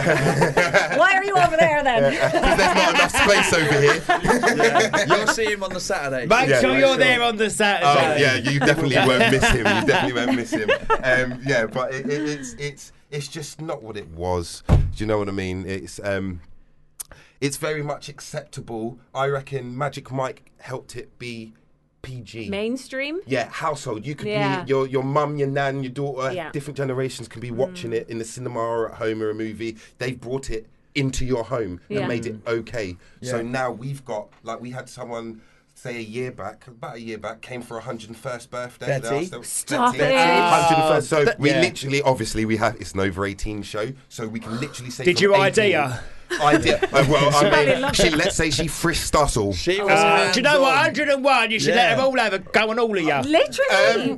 Why are you over there then? Because there's not enough space over here. you'll see him on the Saturday. Make Yeah, sure make you're sure. there on the Oh Saturday. yeah, you definitely won't miss him. You definitely won't miss him. Yeah, but it's just not what it was. Do you know what I mean? It's very much acceptable. I reckon Magic Mike helped it be PG. Mainstream? Yeah, household. You could Yeah. be your mum, your nan, your daughter. Yeah. Different generations can be watching it in the cinema or at home or a movie. They've brought it into your home Yeah. and made it okay. So Yeah. now we've got, like, we had someone say about a year back, came for 101st birthday. Betty. They asked her- Stop Betty, it. 101st. So we yeah. literally, obviously, it's an over 18 show, so we can literally say. Did from you 18 ID her? probably loved it. let's say she frisked us all. She was Do you know what? hands-on. 101, you should let Yeah. them all have a go on all of you. Literally.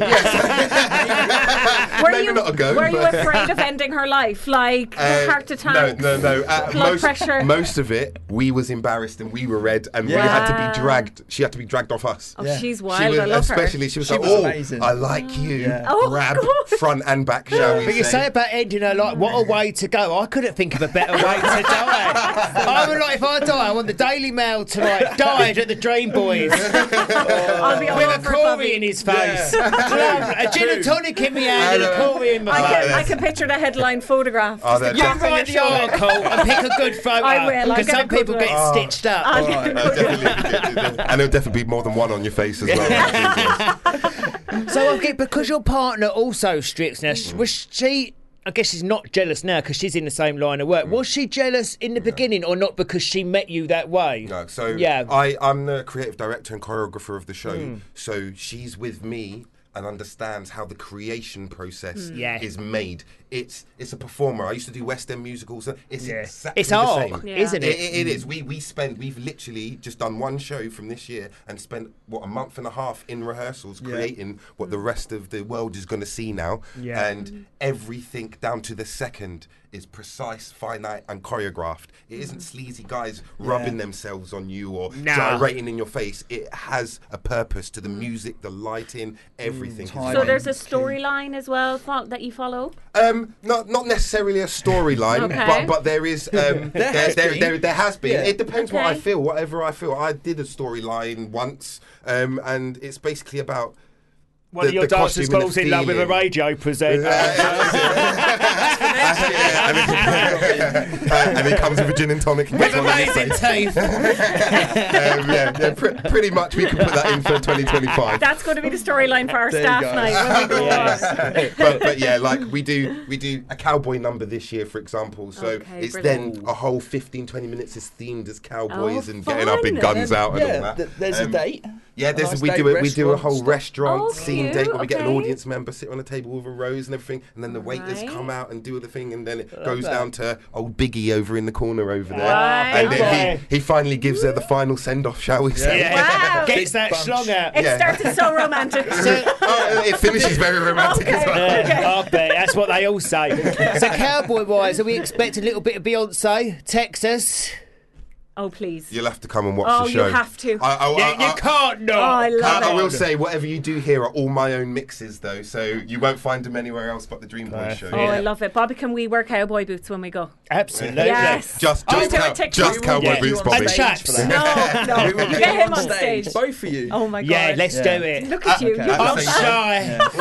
Yes. were maybe you, not a go, were you but- afraid of ending her life? Like her heart attack? No. Blood pressure? Most of it, we was embarrassed and we were red, and we Yeah. had to Wow. be dragged. She had to be dragged off us. Oh, Yeah. she's She wild. was, I love her. especially, she was She like, was "Oh, amazing. I like you." Yeah. Oh, Grab God. front and back, shall we But you say say? about ending her life, what a way to go. I couldn't think of a better way to to die. I would like if I die. I want the Daily Mail tonight. Died at the Dream Boys. I'll be all With a over Corey Bobby. in his face. A gin and tonic in my hand and a Corey in my face. I can picture the headline photograph. Oh, Just they're a You cock on write your the shoulder. article and pick a good photo. I will. I'll Because get some a good people one. get stitched up. I'll get a good one. Definitely. And there'll definitely be more than one on your face as well. So I get, because your partner also strips now, was she, I guess she's not jealous now because she's in the same line of work. Was she jealous in the beginning or not because she met you that way? No, so yeah. I'm the creative director and choreographer of the show. So she's with me and understands how the creation process Yeah. is made. It's a performer. I used to do West End musicals. It's exactly It's the art, same. Yeah. isn't it? It is. We've literally just done one show from this year and spent a month and a half in rehearsals creating what the rest of the world is going to see now. Yeah. And everything down to the second is precise, finite, and choreographed. It isn't sleazy guys rubbing themselves on you or gyrating in your face. It has a purpose to the music, the lighting, everything. So there's a storyline as well that you follow? Not necessarily a storyline, Okay. but there is there has been. Yeah. It depends what I Okay. feel, whatever I feel. I did a storyline once, and it's basically about One of your dancers costume and falls the in love with a feeling. radio presenter. And he comes with a gin and tonic and With gets one on his amazing face. teeth. Pretty much we can put that in for 2025. That's going to be the storyline for our There you staff go. night when we go on. but yeah, like we do a cowboy number this year, for example. So Okay, it's brilliant. then a whole 15-20 minutes is themed as cowboys Oh, and getting our big fun. guns out and all Yeah, that. there's a date. Yeah, Nice we date, do a restaurant whole stuff. restaurant Oh, scene cute, date where we get an okay. audience member sit on a table with a rose and everything, and then the waiters Right. come out and do the thing, and then it goes down to old Biggie over in the corner over there, Right. and then Okay. he finally gives her the final send off, shall we say? Yeah. Wow. Gets that bunch. schlong out. It Yeah. started so romantic. It finishes very romantic as well. I bet that's what they all say. So, cowboy wise, are we expecting a little bit of Beyonce, Texas? Oh, please. You'll have to come and watch Oh, the show. you have to. You can't not. Oh, I love I it. will say, whatever you do here are all my own mixes, though, so you won't find them anywhere else but the Dream Boys show. Oh, I love it. Bobby, can we wear cowboy boots when we go? Absolutely. Yes. Just I'll do a TikTok. cowboy Yeah. boots, on Bobby. And stage chaps. for that. No, no. We will You get get you him on stage. both of you. Oh, my God. Yeah, let's Yeah. do it. Look at you. Okay. You I'm love that.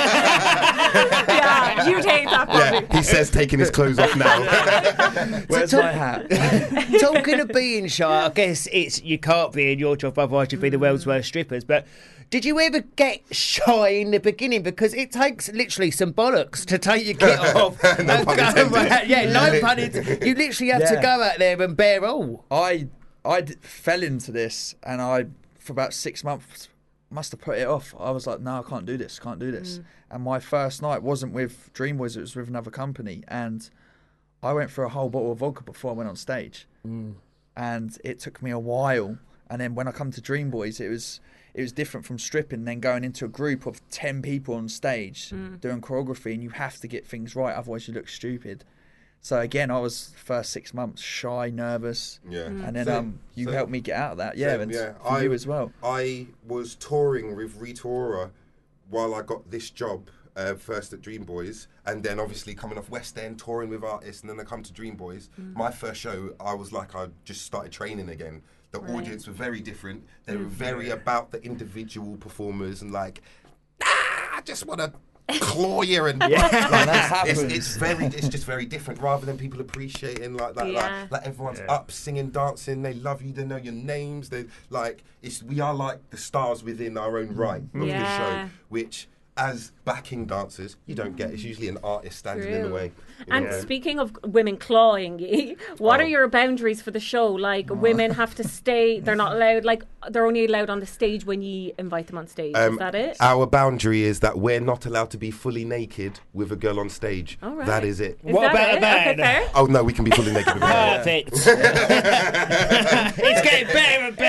shy. Yeah, you'd hate that, Bobby. Yeah, he says taking his clothes off now. Where's my hat? Talking of being shy, I guess you can't be in your job, otherwise you'd be the world's worst strippers. But did you ever get shy in the beginning? Because it takes literally some bollocks to take your kit off. No pun intended. Yeah, no pun intended. You literally have to Yeah. go out there and bear all. I fell into this, and I for about 6 months must have put it off. I was like, no, I can't do this. And my first night wasn't with Dream Boys; it was with another company, and I went through a whole bottle of vodka before I went on stage, and it took me a while. And then when I come to Dream Boys, it was different from stripping, then going into a group of 10 people on stage doing choreography, and you have to get things right, otherwise you look stupid. So again, I was first 6 months shy, nervous, Yeah. and then Same. you Same. helped me get out of that. Yeah, Same, and for you as well. I was touring with Rita Ora while I got this job, first at Dream Boys, and then obviously coming off West End, touring with artists, and then I come to Dream Boys. My first show, I was like, I just started training again. The audience were very different. They were very about the individual performers and like, I just want to claw you and like, it's just very different rather than people appreciating like everyone's up singing, dancing, they love you, they know your names, they like we are like the stars within our own right of the show, which as backing dancers you don't get. It's usually an artist standing in the way. And speaking of women clawing you, what are your boundaries for the show? Like, women have to stay, they're not allowed, like, they're only allowed on the stage when you invite them on stage. Is that it? Our boundary is that we're not allowed to be fully naked with a girl on stage. All right. That is it. Is What that about it? a man? Okay, fair. Oh no, we can be fully naked with a man. Perfect. It's getting better and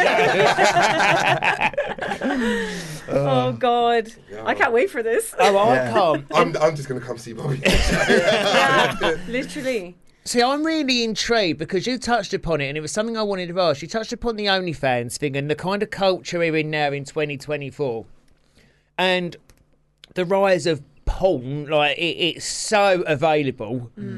better. Oh, God. I can't wait for this. Oh, I can't. I'm just going to come see Bobby. Yeah, literally. See, I'm really intrigued because you touched upon it and it was something I wanted to ask. You touched upon the OnlyFans thing and the kind of culture we're in now in 2024 and the rise of porn, like it's so available.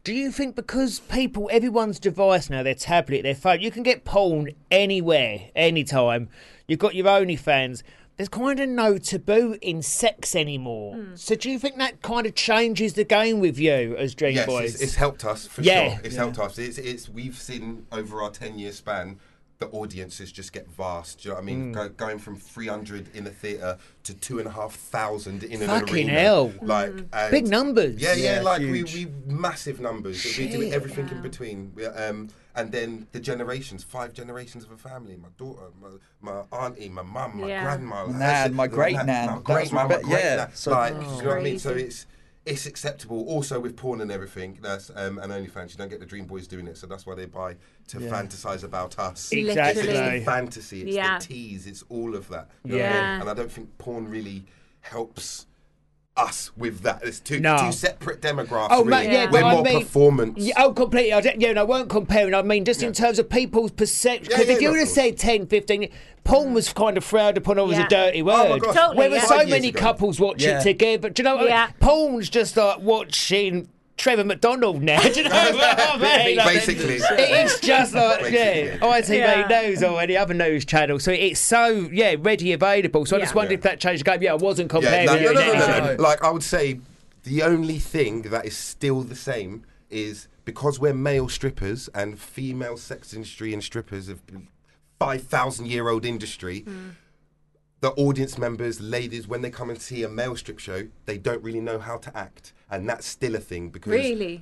Do you think because everyone's device now, their tablet, their phone, you can get porn anywhere, anytime. You've got your OnlyFans. There's kind of no taboo in sex anymore. So do you think that kind of changes the game with you as Dream Yes, Boys? it's helped us for sure. It's helped us. We've seen over our 10-year span the audiences just get vast. Do you know what I mean? Going from 300 in a theatre to 2,500 in an arena. Fucking hell! Big numbers. Yeah, like we massive numbers. We do everything in between. And then the generations, 5 generations of a family. My daughter, my auntie, my mum, my grandma, my great nan, my great nan. You know what I mean? So it's acceptable. Also with porn and everything, that's and OnlyFans, you don't get the Dream Boys doing it, so that's why they buy to fantasize about us. Exactly. It's the fantasy, it's the tease, it's all of that. You know what I mean? And I don't think porn really helps us with that. It's two separate demographics. Oh, really. We're more performance. Completely. I weren't comparing. I mean, just in terms of people's perception. Because if you would have said 10, 15, porn was kind of frowned upon as a dirty word. Oh my gosh. Totally, Whereas so many couples watch it together. Do you know what I mean? Porn's just like watching Trevor McDonald now. Do you know what I mean? Basically. It's just like, ITV News or any other news channel. So it's so, ready, available. So I just wondered if that changed the game. I wasn't comparing it. No. Like, I would say the only thing that is still the same is because we're male strippers and female sex industry and strippers have been 5,000-year-old industry. The audience members, ladies, when they come and see a male strip show, they don't really know how to act. And that's still a thing because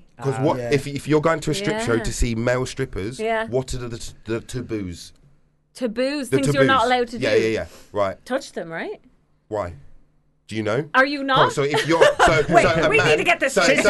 if you're going to a strip show to see male strippers, what are the taboos? Things you're not allowed to do. Yeah. Right. Touch them, right? Why? Do you know? Are you not? So if you're we need to get this straight.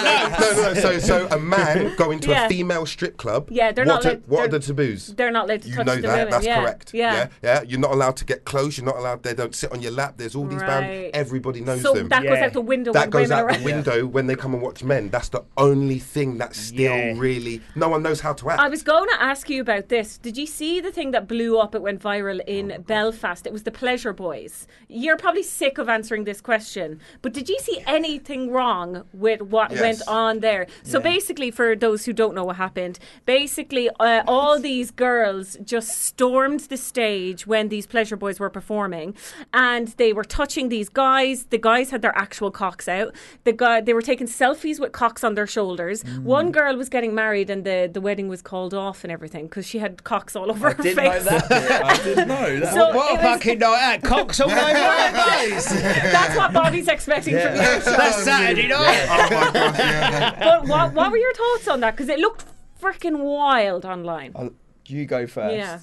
So a man going to a female strip club. Yeah, they're not. What are the taboos? They're not allowed to touch the women. You know that. That's correct. Yeah. You're not allowed to get close. You're not allowed. They don't sit on your lap. There's all these boundaries. Everybody knows them. So that goes out the window. That goes out the window when they come and watch men. That's the only thing that's still really. No one knows how to act. I was going to ask you about this. Did you see the thing that blew up? It went viral in Belfast. It was the Pleasure Boys. You're probably sick of answering this question. But did you see anything wrong with what went on there? So basically, for those who don't know what happened, basically all these girls just stormed the stage when these Pleasure Boys were performing, and they were touching these guys. The guys had their actual cocks out. They were taking selfies with cocks on their shoulders. One girl was getting married, and the wedding was called off and everything because she had cocks all over her face. I didn't know that. So what a fucking night! Cocks all over her face. That's what Bobby's expecting from your show. That's Saturday night. Oh my gosh, yeah. But what were your thoughts on that? Because it looked freaking wild online. You go first. Yeah.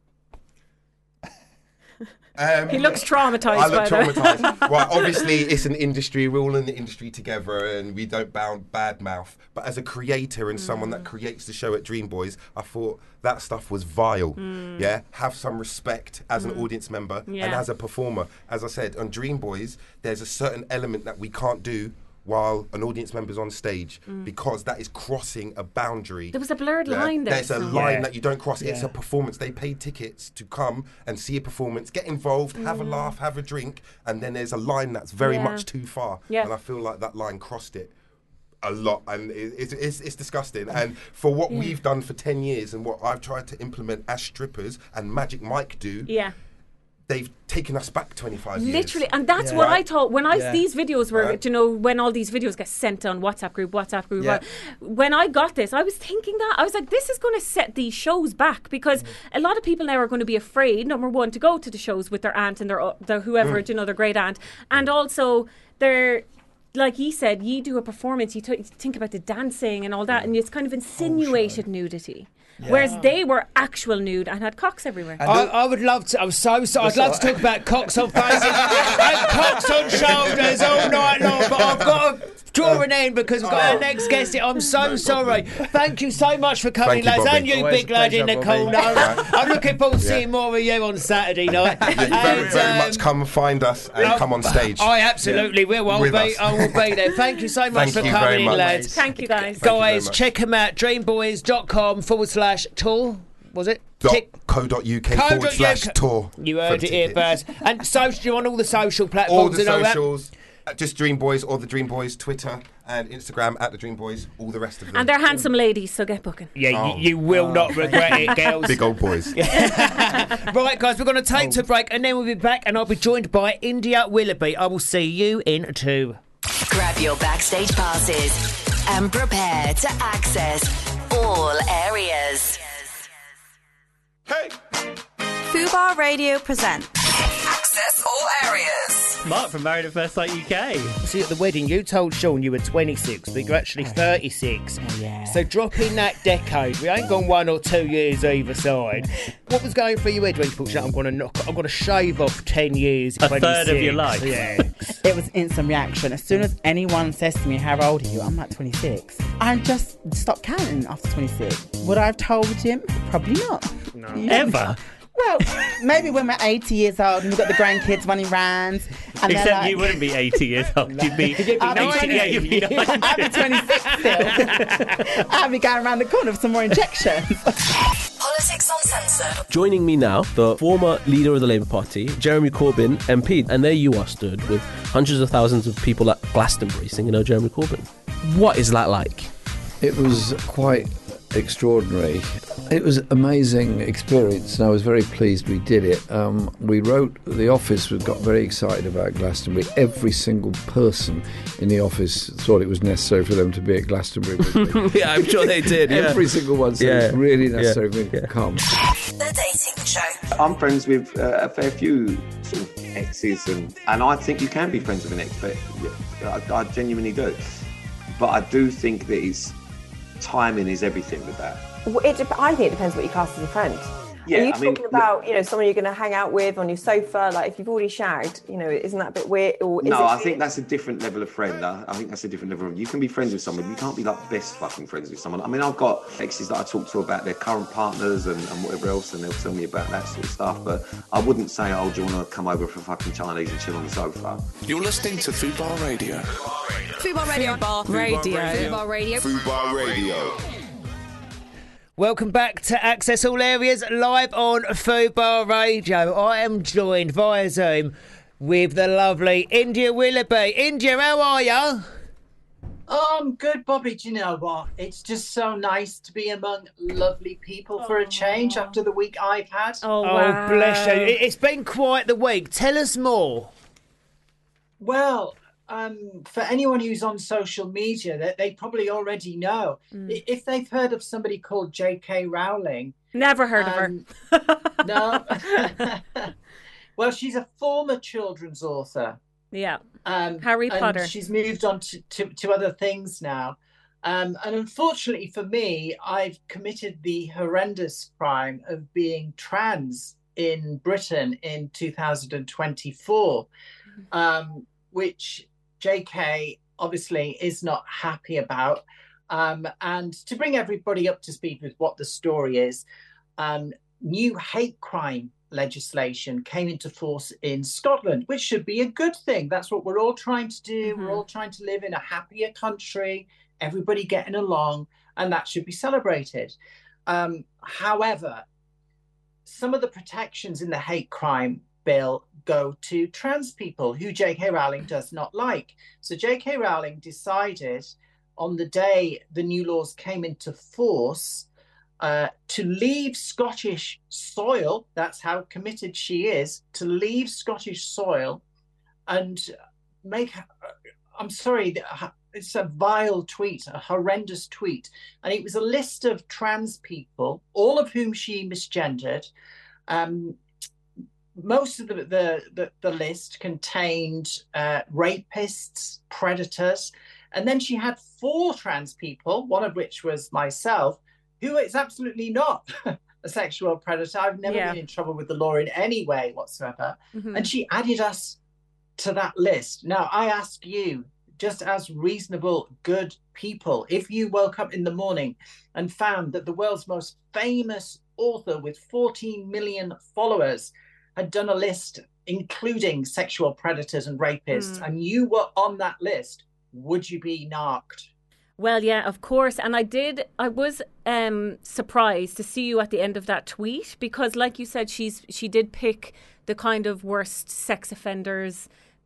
He looks traumatised. I look traumatised. Right, obviously it's an industry. We're all in the industry together, and we don't bad mouth. But as a creator and someone that creates the show at Dream Boys, I thought that stuff was vile. Yeah, have some respect as an audience member and as a performer. As I said, on Dream Boys, there's a certain element that we can't do while an audience member's on stage because that is crossing a boundary. There was a blurred line there. There's a line that you don't cross. It's a performance. They pay tickets to come and see a performance, get involved, have a laugh, have a drink, and then there's a line that's very much too far. And I feel like that line crossed it a lot, and it's disgusting. And for what we've done for 10 years and what I've tried to implement as strippers and Magic Mike do, they've taken us back 25 years. Literally, and that's what I thought when these videos were, you know, when all these videos get sent on WhatsApp group. When I got this, I was thinking that I was like, this is going to set these shows back because a lot of people now are going to be afraid. Number one, to go to the shows with their aunt and their whoever, you know, their great aunt, and also they're. Like you said, you do a performance, you think about the dancing and all that, and it's kind of insinuated nudity. Whereas they were actual nude and had cocks everywhere. I would love to. I'm so sorry. I'd love to talk about cocks on faces and cocks on shoulders all night long, but I've got to draw an end because we've got our next guest. I'm so sorry. Thank you so much for coming, lads, Bobby. and you, big lad in the corner. I'm looking forward to seeing more of you on Saturday night. Very much come find us and come on stage. I absolutely will. I will be there. Thank you so much for coming in, lads. Thank you, guys. Guys, check them out. dreamboys.com/tour. Was it? .co.uk/tour. You heard it here first. And social on all the social platforms. All the socials. just Dream Boys or the Dream Boys, Twitter and Instagram at the Dream Boys, all the rest of them. And they're handsome ladies, so get booking. Yeah, you will not regret it, girls. Big old boys. Right, guys, we're going to take to a break and then we'll be back and I'll be joined by India Willoughby. I will see you in 2. Grab your backstage passes and prepare to access all areas. Hey! Fubar Radio presents Access all areas. Mark from Married at First Sight UK. See, at the wedding, you told Sean you were 26, but you're actually 36. Oh, yeah. So drop in that decade. We ain't gone 1 or 2 years either side. What was going through your head when you thought, I'm going to shave off 10 years. A third of your life. Yeah. It was instant reaction. As soon as anyone says to me, how old are you? I'm like 26. I just stopped counting after 26. Would I have told him? Probably not. No. Ever? Well, maybe when we're 80 years old and we've got the grandkids running rounds. And Except like, you wouldn't be 80 years old. You'd be I'll be 80. Yeah, you'd be 90. I'll be 26 still. I'll be going around the corner for some more injections. Politics Uncensored. Joining me now, the former leader of the Labour Party, Jeremy Corbyn, MP. And there you are stood with hundreds of thousands of people at Glastonbury singing Jeremy Corbyn. What is that like? It was quite extraordinary. It was an amazing experience and I was very pleased we did it. We wrote, the office got very excited about Glastonbury. Every single person in the office thought it was necessary for them to be at Glastonbury with me. Yeah, I'm sure they did. Every single one said it's really necessary for me to come. The Dating Show. I'm friends with a fair few sort of exes and I think you can be friends with an ex, but I genuinely do. But I do think that timing is everything with that. Well, I think it depends what you class as a friend. Yeah, Are you talking about, someone you're going to hang out with on your sofa? Like, if you've already shagged, isn't that a bit weird? Or is I think that's a different level of friend. I think that's a different level of... You can be friends with someone, you can't be, best fucking friends with someone. I mean, I've got exes that I talk to about their current partners and whatever else, and they'll tell me about that sort of stuff, but I wouldn't say, do you want to come over for fucking Chinese and chill on the sofa? You're listening to Fubar Radio. Fubar Radio. Fubar Radio. Fubar Radio. Fubar Radio. Welcome back to Access All Areas, live on Fubar Radio. I am joined via Zoom with the lovely India Willoughby. India, how are you? Oh, I'm good, Bobby. Do you know what? It's just so nice to be among lovely people for a change after the week I've had. Oh, wow. Bless you. It's been quite the week. Tell us more. Well, for anyone who's on social media, they probably already know. If they've heard of somebody called J.K. Rowling. Never heard of her. No. Well, she's a former children's author. Yeah. Harry Potter. And she's moved on to other things now. And unfortunately for me, I've committed the horrendous crime of being trans in Britain in 2024, which JK obviously is not happy about. And to bring everybody up to speed with what the story is, new hate crime legislation came into force in Scotland, which should be a good thing. That's what we're all trying to do. We're all trying to live in a happier country, everybody getting along, and that should be celebrated. However, some of the protections in the hate crime bill go to trans people who J.K. Rowling does not like. So J.K. Rowling decided on the day the new laws came into force to leave Scottish soil. That's how committed she is, to leave Scottish soil and make, I'm sorry, it's a vile tweet, a horrendous tweet. And it was a list of trans people, all of whom she misgendered. Most of the list contained rapists, predators. And then she had 4 trans people, one of which was myself, who is absolutely not a sexual predator. I've never been in trouble with the law in any way whatsoever. And she added us to that list. Now, I ask you, just as reasonable, good people, if you woke up in the morning and found that the world's most famous author with 14 million followers had done a list including sexual predators and rapists, and you were on that list, would you be narked? Well, yeah, of course. And I was surprised to see you at the end of that tweet because, like you said, she did pick the kind of worst sex offenders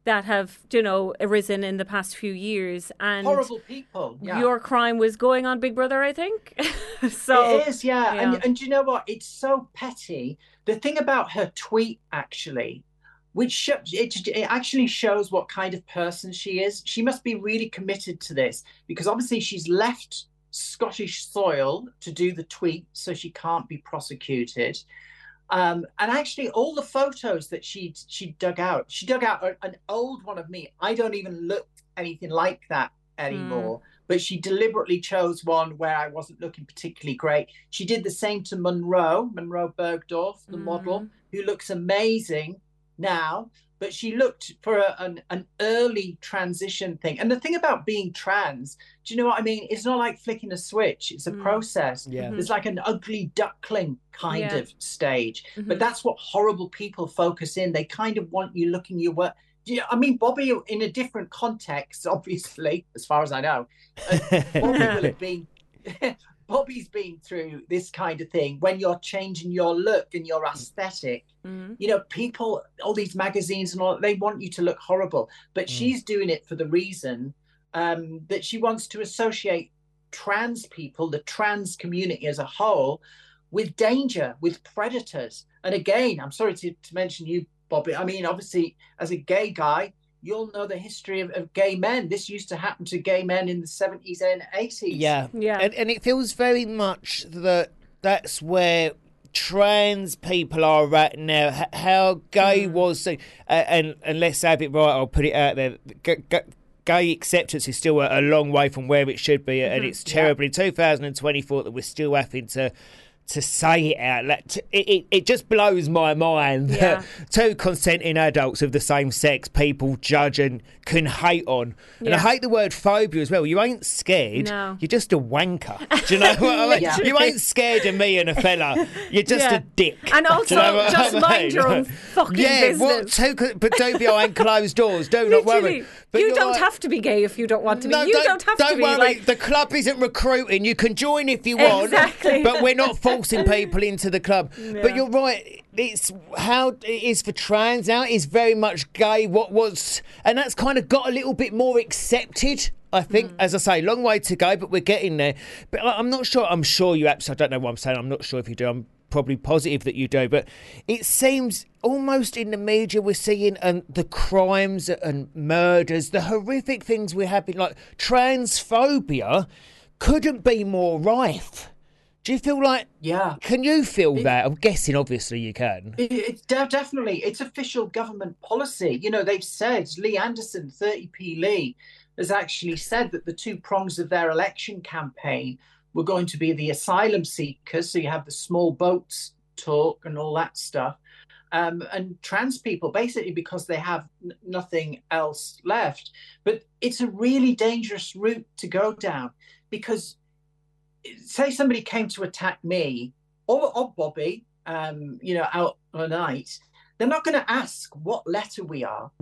that have, arisen in the past few years. And horrible people. Yeah. Your crime was going on Big Brother, I think. So it is, yeah. And you know what? It's so petty. The thing about her tweet, actually, which it actually shows what kind of person she is. She must be really committed to this, because obviously she's left Scottish soil to do the tweet, so she can't be prosecuted. And actually, all the photos that she dug out an old one of me. I don't even look anything like that anymore. But she deliberately chose one where I wasn't looking particularly great. She did the same to Monroe Bergdorf, the model, who looks amazing now. But she looked for an early transition thing. And the thing about being trans, do you know what I mean? It's not like flicking a switch. It's a process. Yeah. There's like an ugly duckling kind of stage. But that's what horrible people focus in. They kind of want you looking your work. I mean, Bobby, in a different context, obviously, as far as I know, Bobby will have been... Bobby's been through this kind of thing when you're changing your look and your aesthetic. People, all these magazines and all, they want you to look horrible. But she's doing it for the reason that she wants to associate trans people, the trans community as a whole, with danger, with predators. And again, I'm sorry to mention you, Bobby. I mean, obviously, as a gay guy, you'll know the history of gay men. This used to happen to gay men in the 70s and 80s. Yeah. And it feels very much that that's where trans people are right now. How gay was... and let's have it right, I'll put it out there. Gay acceptance is still a long way from where it should be. And it's terrible in 2024 that we're still having to say it out. It just blows my mind that two consenting adults of the same sex people judge and can hate on. And I hate the word phobia as well. You ain't scared. No. You're just a wanker. Do you know what I mean? You ain't scared of me and a fella. You're just a dick. And also, just mind your own fucking business. But don't behind closed doors. Do not worry. But you don't have to be gay if you don't want to be. You don't have to be. Don't worry. The club isn't recruiting. You can join if you want. Exactly. But we're not forcing people into the club. Yeah. But you're right. It's how it is for trans now. It's very much gay. And that's kind of got a little bit more accepted. I think, as I say, long way to go, but we're getting there. But I'm not sure. I'm sure you absolutely. I don't know what I'm saying. I'm not sure if you do. I'm probably positive that you do, but it seems almost in the media we're seeing the crimes and murders, the horrific things we're having, like transphobia couldn't be more rife. Do you feel like... Yeah. Can you feel that? I'm guessing, obviously, you can. It's definitely. It's official government policy. They've said, Lee Anderson, 30p Lee, has actually said that the two prongs of their election campaign were going to be the asylum seekers, so you have the small boats talk and all that stuff, and trans people, basically because they have nothing else left. But it's a really dangerous route to go down, because say somebody came to attack me or Bobby, out on a night, they're not going to ask what letter we are.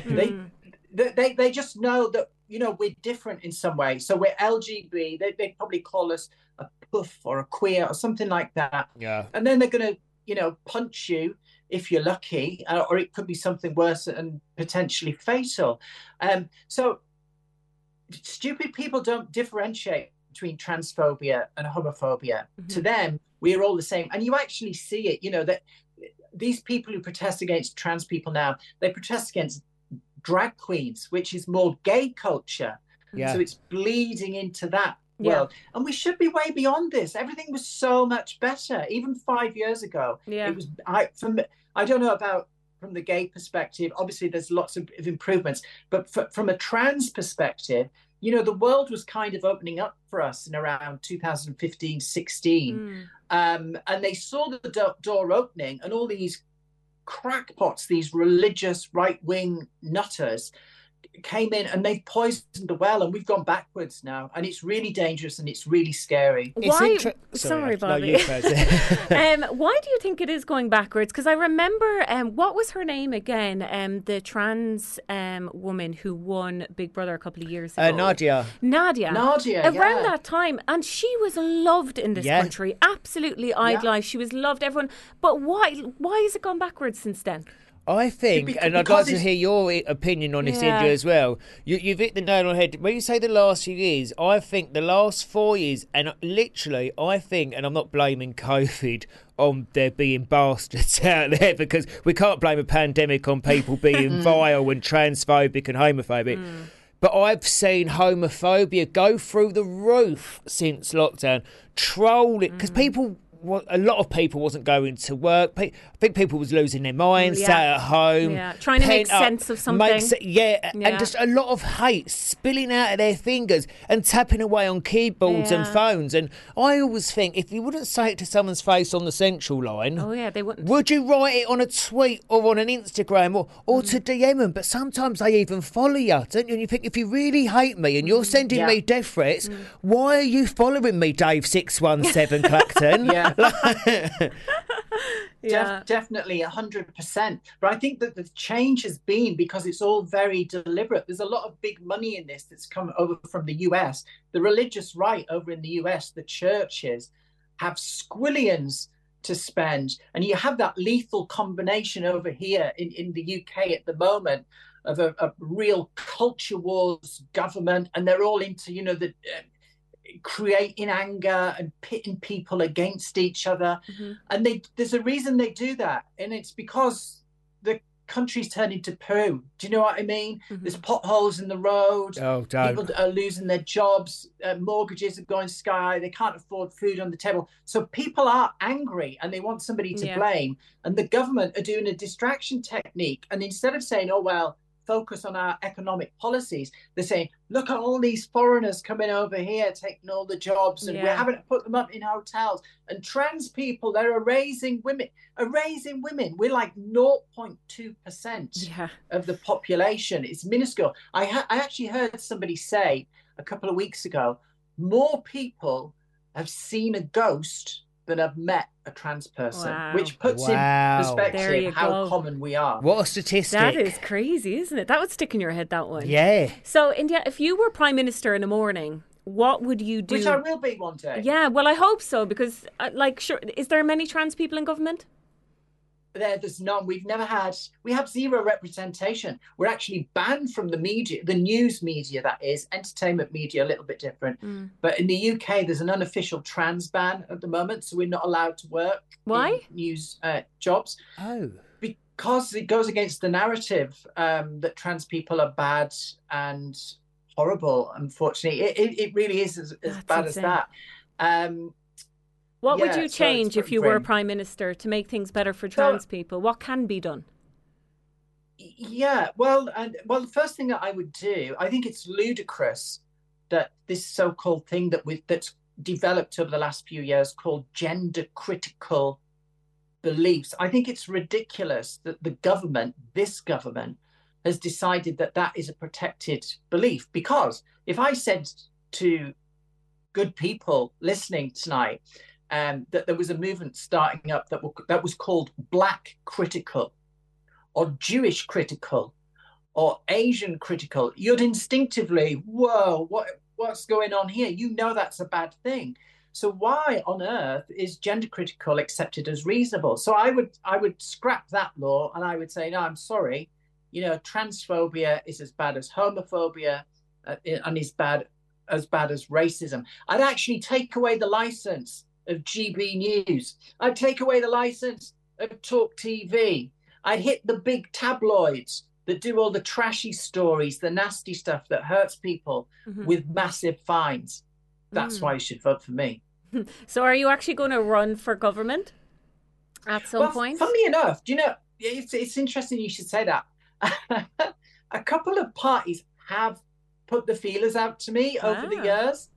They just know that, we're different in some way. So we're LGB. They probably call us a puff or a queer or something like that. Yeah. And then they're going to, punch you if you're lucky, or it could be something worse and potentially fatal. So stupid people don't differentiate between transphobia and homophobia. To them, we're all the same. And you actually see it, that these people who protest against trans people now, they protest against drag queens, which is more gay culture. Yeah. So it's bleeding into that world. And we should be way beyond this. Everything was so much better. Even 5 years ago, it was. I don't know about from the gay perspective. Obviously, there's lots of improvements, but from a trans perspective, the world was kind of opening up for us in around 2015, 16. And they saw the door opening, and all these crackpots, these religious right-wing nutters, came in and they've poisoned the well, and we've gone backwards now, and it's really dangerous and it's really scary. Sorry, Bobby. Why do you think it is going backwards? Because I remember, what was her name again? The trans woman who won Big Brother a couple of years ago. Nadia. Around that time, and she was loved in this country, absolutely idolised. She was loved, everyone. But why has it gone backwards since then? I think, and I'd like to hear your opinion on this, Yeah. India, as well. You've hit the nail on the head. When you say the last few years, I think the last 4 years, and literally, I think, and I'm not blaming COVID on there being bastards out there, because we can't blame a pandemic on people being vile and transphobic and homophobic. But I've seen homophobia go through the roof since lockdown. Trolling, because a lot of people wasn't going to work. I think people was losing their minds, sat at home. Yeah, trying to make sense of something. And just a lot of hate spilling out of their fingers and tapping away on keyboards and phones. And I always think, if you wouldn't say it to someone's face on the central line, they wouldn't. Would you write it on a tweet or on an Instagram or to DM them? But sometimes they even follow you, don't you? And you think, if you really hate me and you're sending me death threats, why are you following me, Dave 617 Clacton? Definitely 100%. But I think that the change has been because it's all very deliberate. There's a lot of big money in this that's come over from the US. The religious right over in the US, the churches, have squillions to spend. And you have that lethal combination over here in the UK at the moment of a real culture wars government. And they're all into, creating anger and pitting people against each other. And there's a reason they do that, and it's because the country's turned into Peru. Do you know what I mean? There's potholes in the road, people are losing their jobs, mortgages are going sky, they can't afford food on the table, so people are angry and they want somebody to blame, and the government are doing a distraction technique, and instead of saying, oh well, focus on our economic policies, they're saying, look at all these foreigners coming over here taking all the jobs, and we're having to put them up in hotels, and trans people, they're erasing women. We're like 0.2% of the population. It's minuscule. I actually heard somebody say a couple of weeks ago, more people have seen a ghost than have met a trans person, which puts in perspective how common we are. What a statistic. That is crazy, isn't it? That would stick in your head, that one. Yeah. So, India, if you were Prime Minister in the morning, what would you do? Which I will be one day. Yeah, well, I hope so, because, sure, is there many trans people in government? There's none. We have zero representation. We're actually banned from the media, the news media, that is, entertainment media, a little bit different. But in the UK, there's an unofficial trans ban at the moment, so we're not allowed to work in news jobs. Oh. Because it goes against the narrative that trans people are bad and horrible, unfortunately. It really is as bad insane. as that. What would you change if you were Prime Minister to make things better for trans people? What can be done? Yeah, well, the first thing that I would do, I think it's ludicrous that this so-called thing that's developed over the last few years called gender critical beliefs. I think it's ridiculous that this government, has decided that that is a protected belief. Because if I said to good people listening tonight, that there was a movement starting up that was called Black Critical or Jewish Critical or Asian Critical, you'd instinctively, whoa, what's going on here? You know that's a bad thing. So why on earth is gender critical accepted as reasonable? So I would scrap that law, and I would say, no, I'm sorry, transphobia is as bad as homophobia and is as bad as racism. I'd actually take away the license of GB News. I'd take away the license of Talk TV. I'd hit the big tabloids that do all the trashy stories, the nasty stuff that hurts people with massive fines. That's why you should vote for me. So are you actually going to run for government at some point? Funnily enough, it's interesting you should say that. A couple of parties have put the feelers out to me over the years.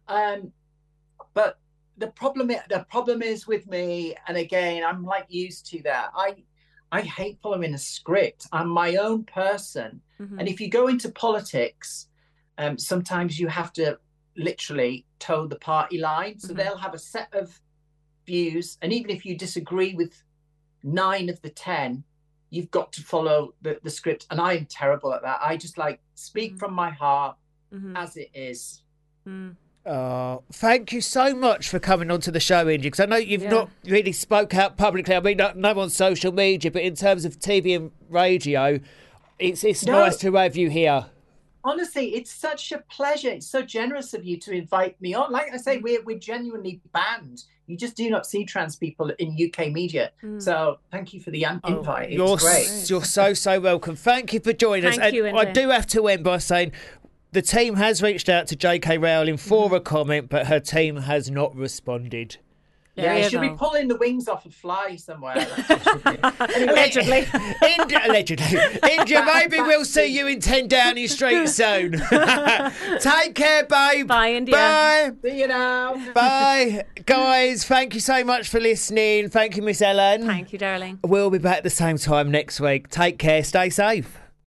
But the problem is with me, and again, I'm like used to that. I hate following a script. I'm my own person. And if you go into politics, sometimes you have to literally toe the party line. So they'll have a set of views. And even if you disagree with 9 of the 10, you've got to follow the script. And I'm terrible at that. I just speak from my heart as it is. Thank you so much for coming onto the show, India, because I know you've not really spoke out publicly. I mean, no on social media, but in terms of TV and radio, it's nice to have you here. Honestly, it's such a pleasure. It's so generous of you to invite me on. Like I say, we're genuinely banned. You just do not see trans people in UK media. So thank you for the invite. It's great. You're so welcome. Thank you for joining us. Thank you, I do have to end by saying the team has reached out to J.K. Rowling for a comment, but her team has not responded. Yeah, should we pull in the wings off a fly somewhere? Allegedly. Allegedly. India, maybe we'll see you in 10 Downing Street soon. Take care, babe. Bye, India. Bye. See you now. Bye. Guys, thank you so much for listening. Thank you, Miss Ellen. Thank you, darling. We'll be back at the same time next week. Take care. Stay safe.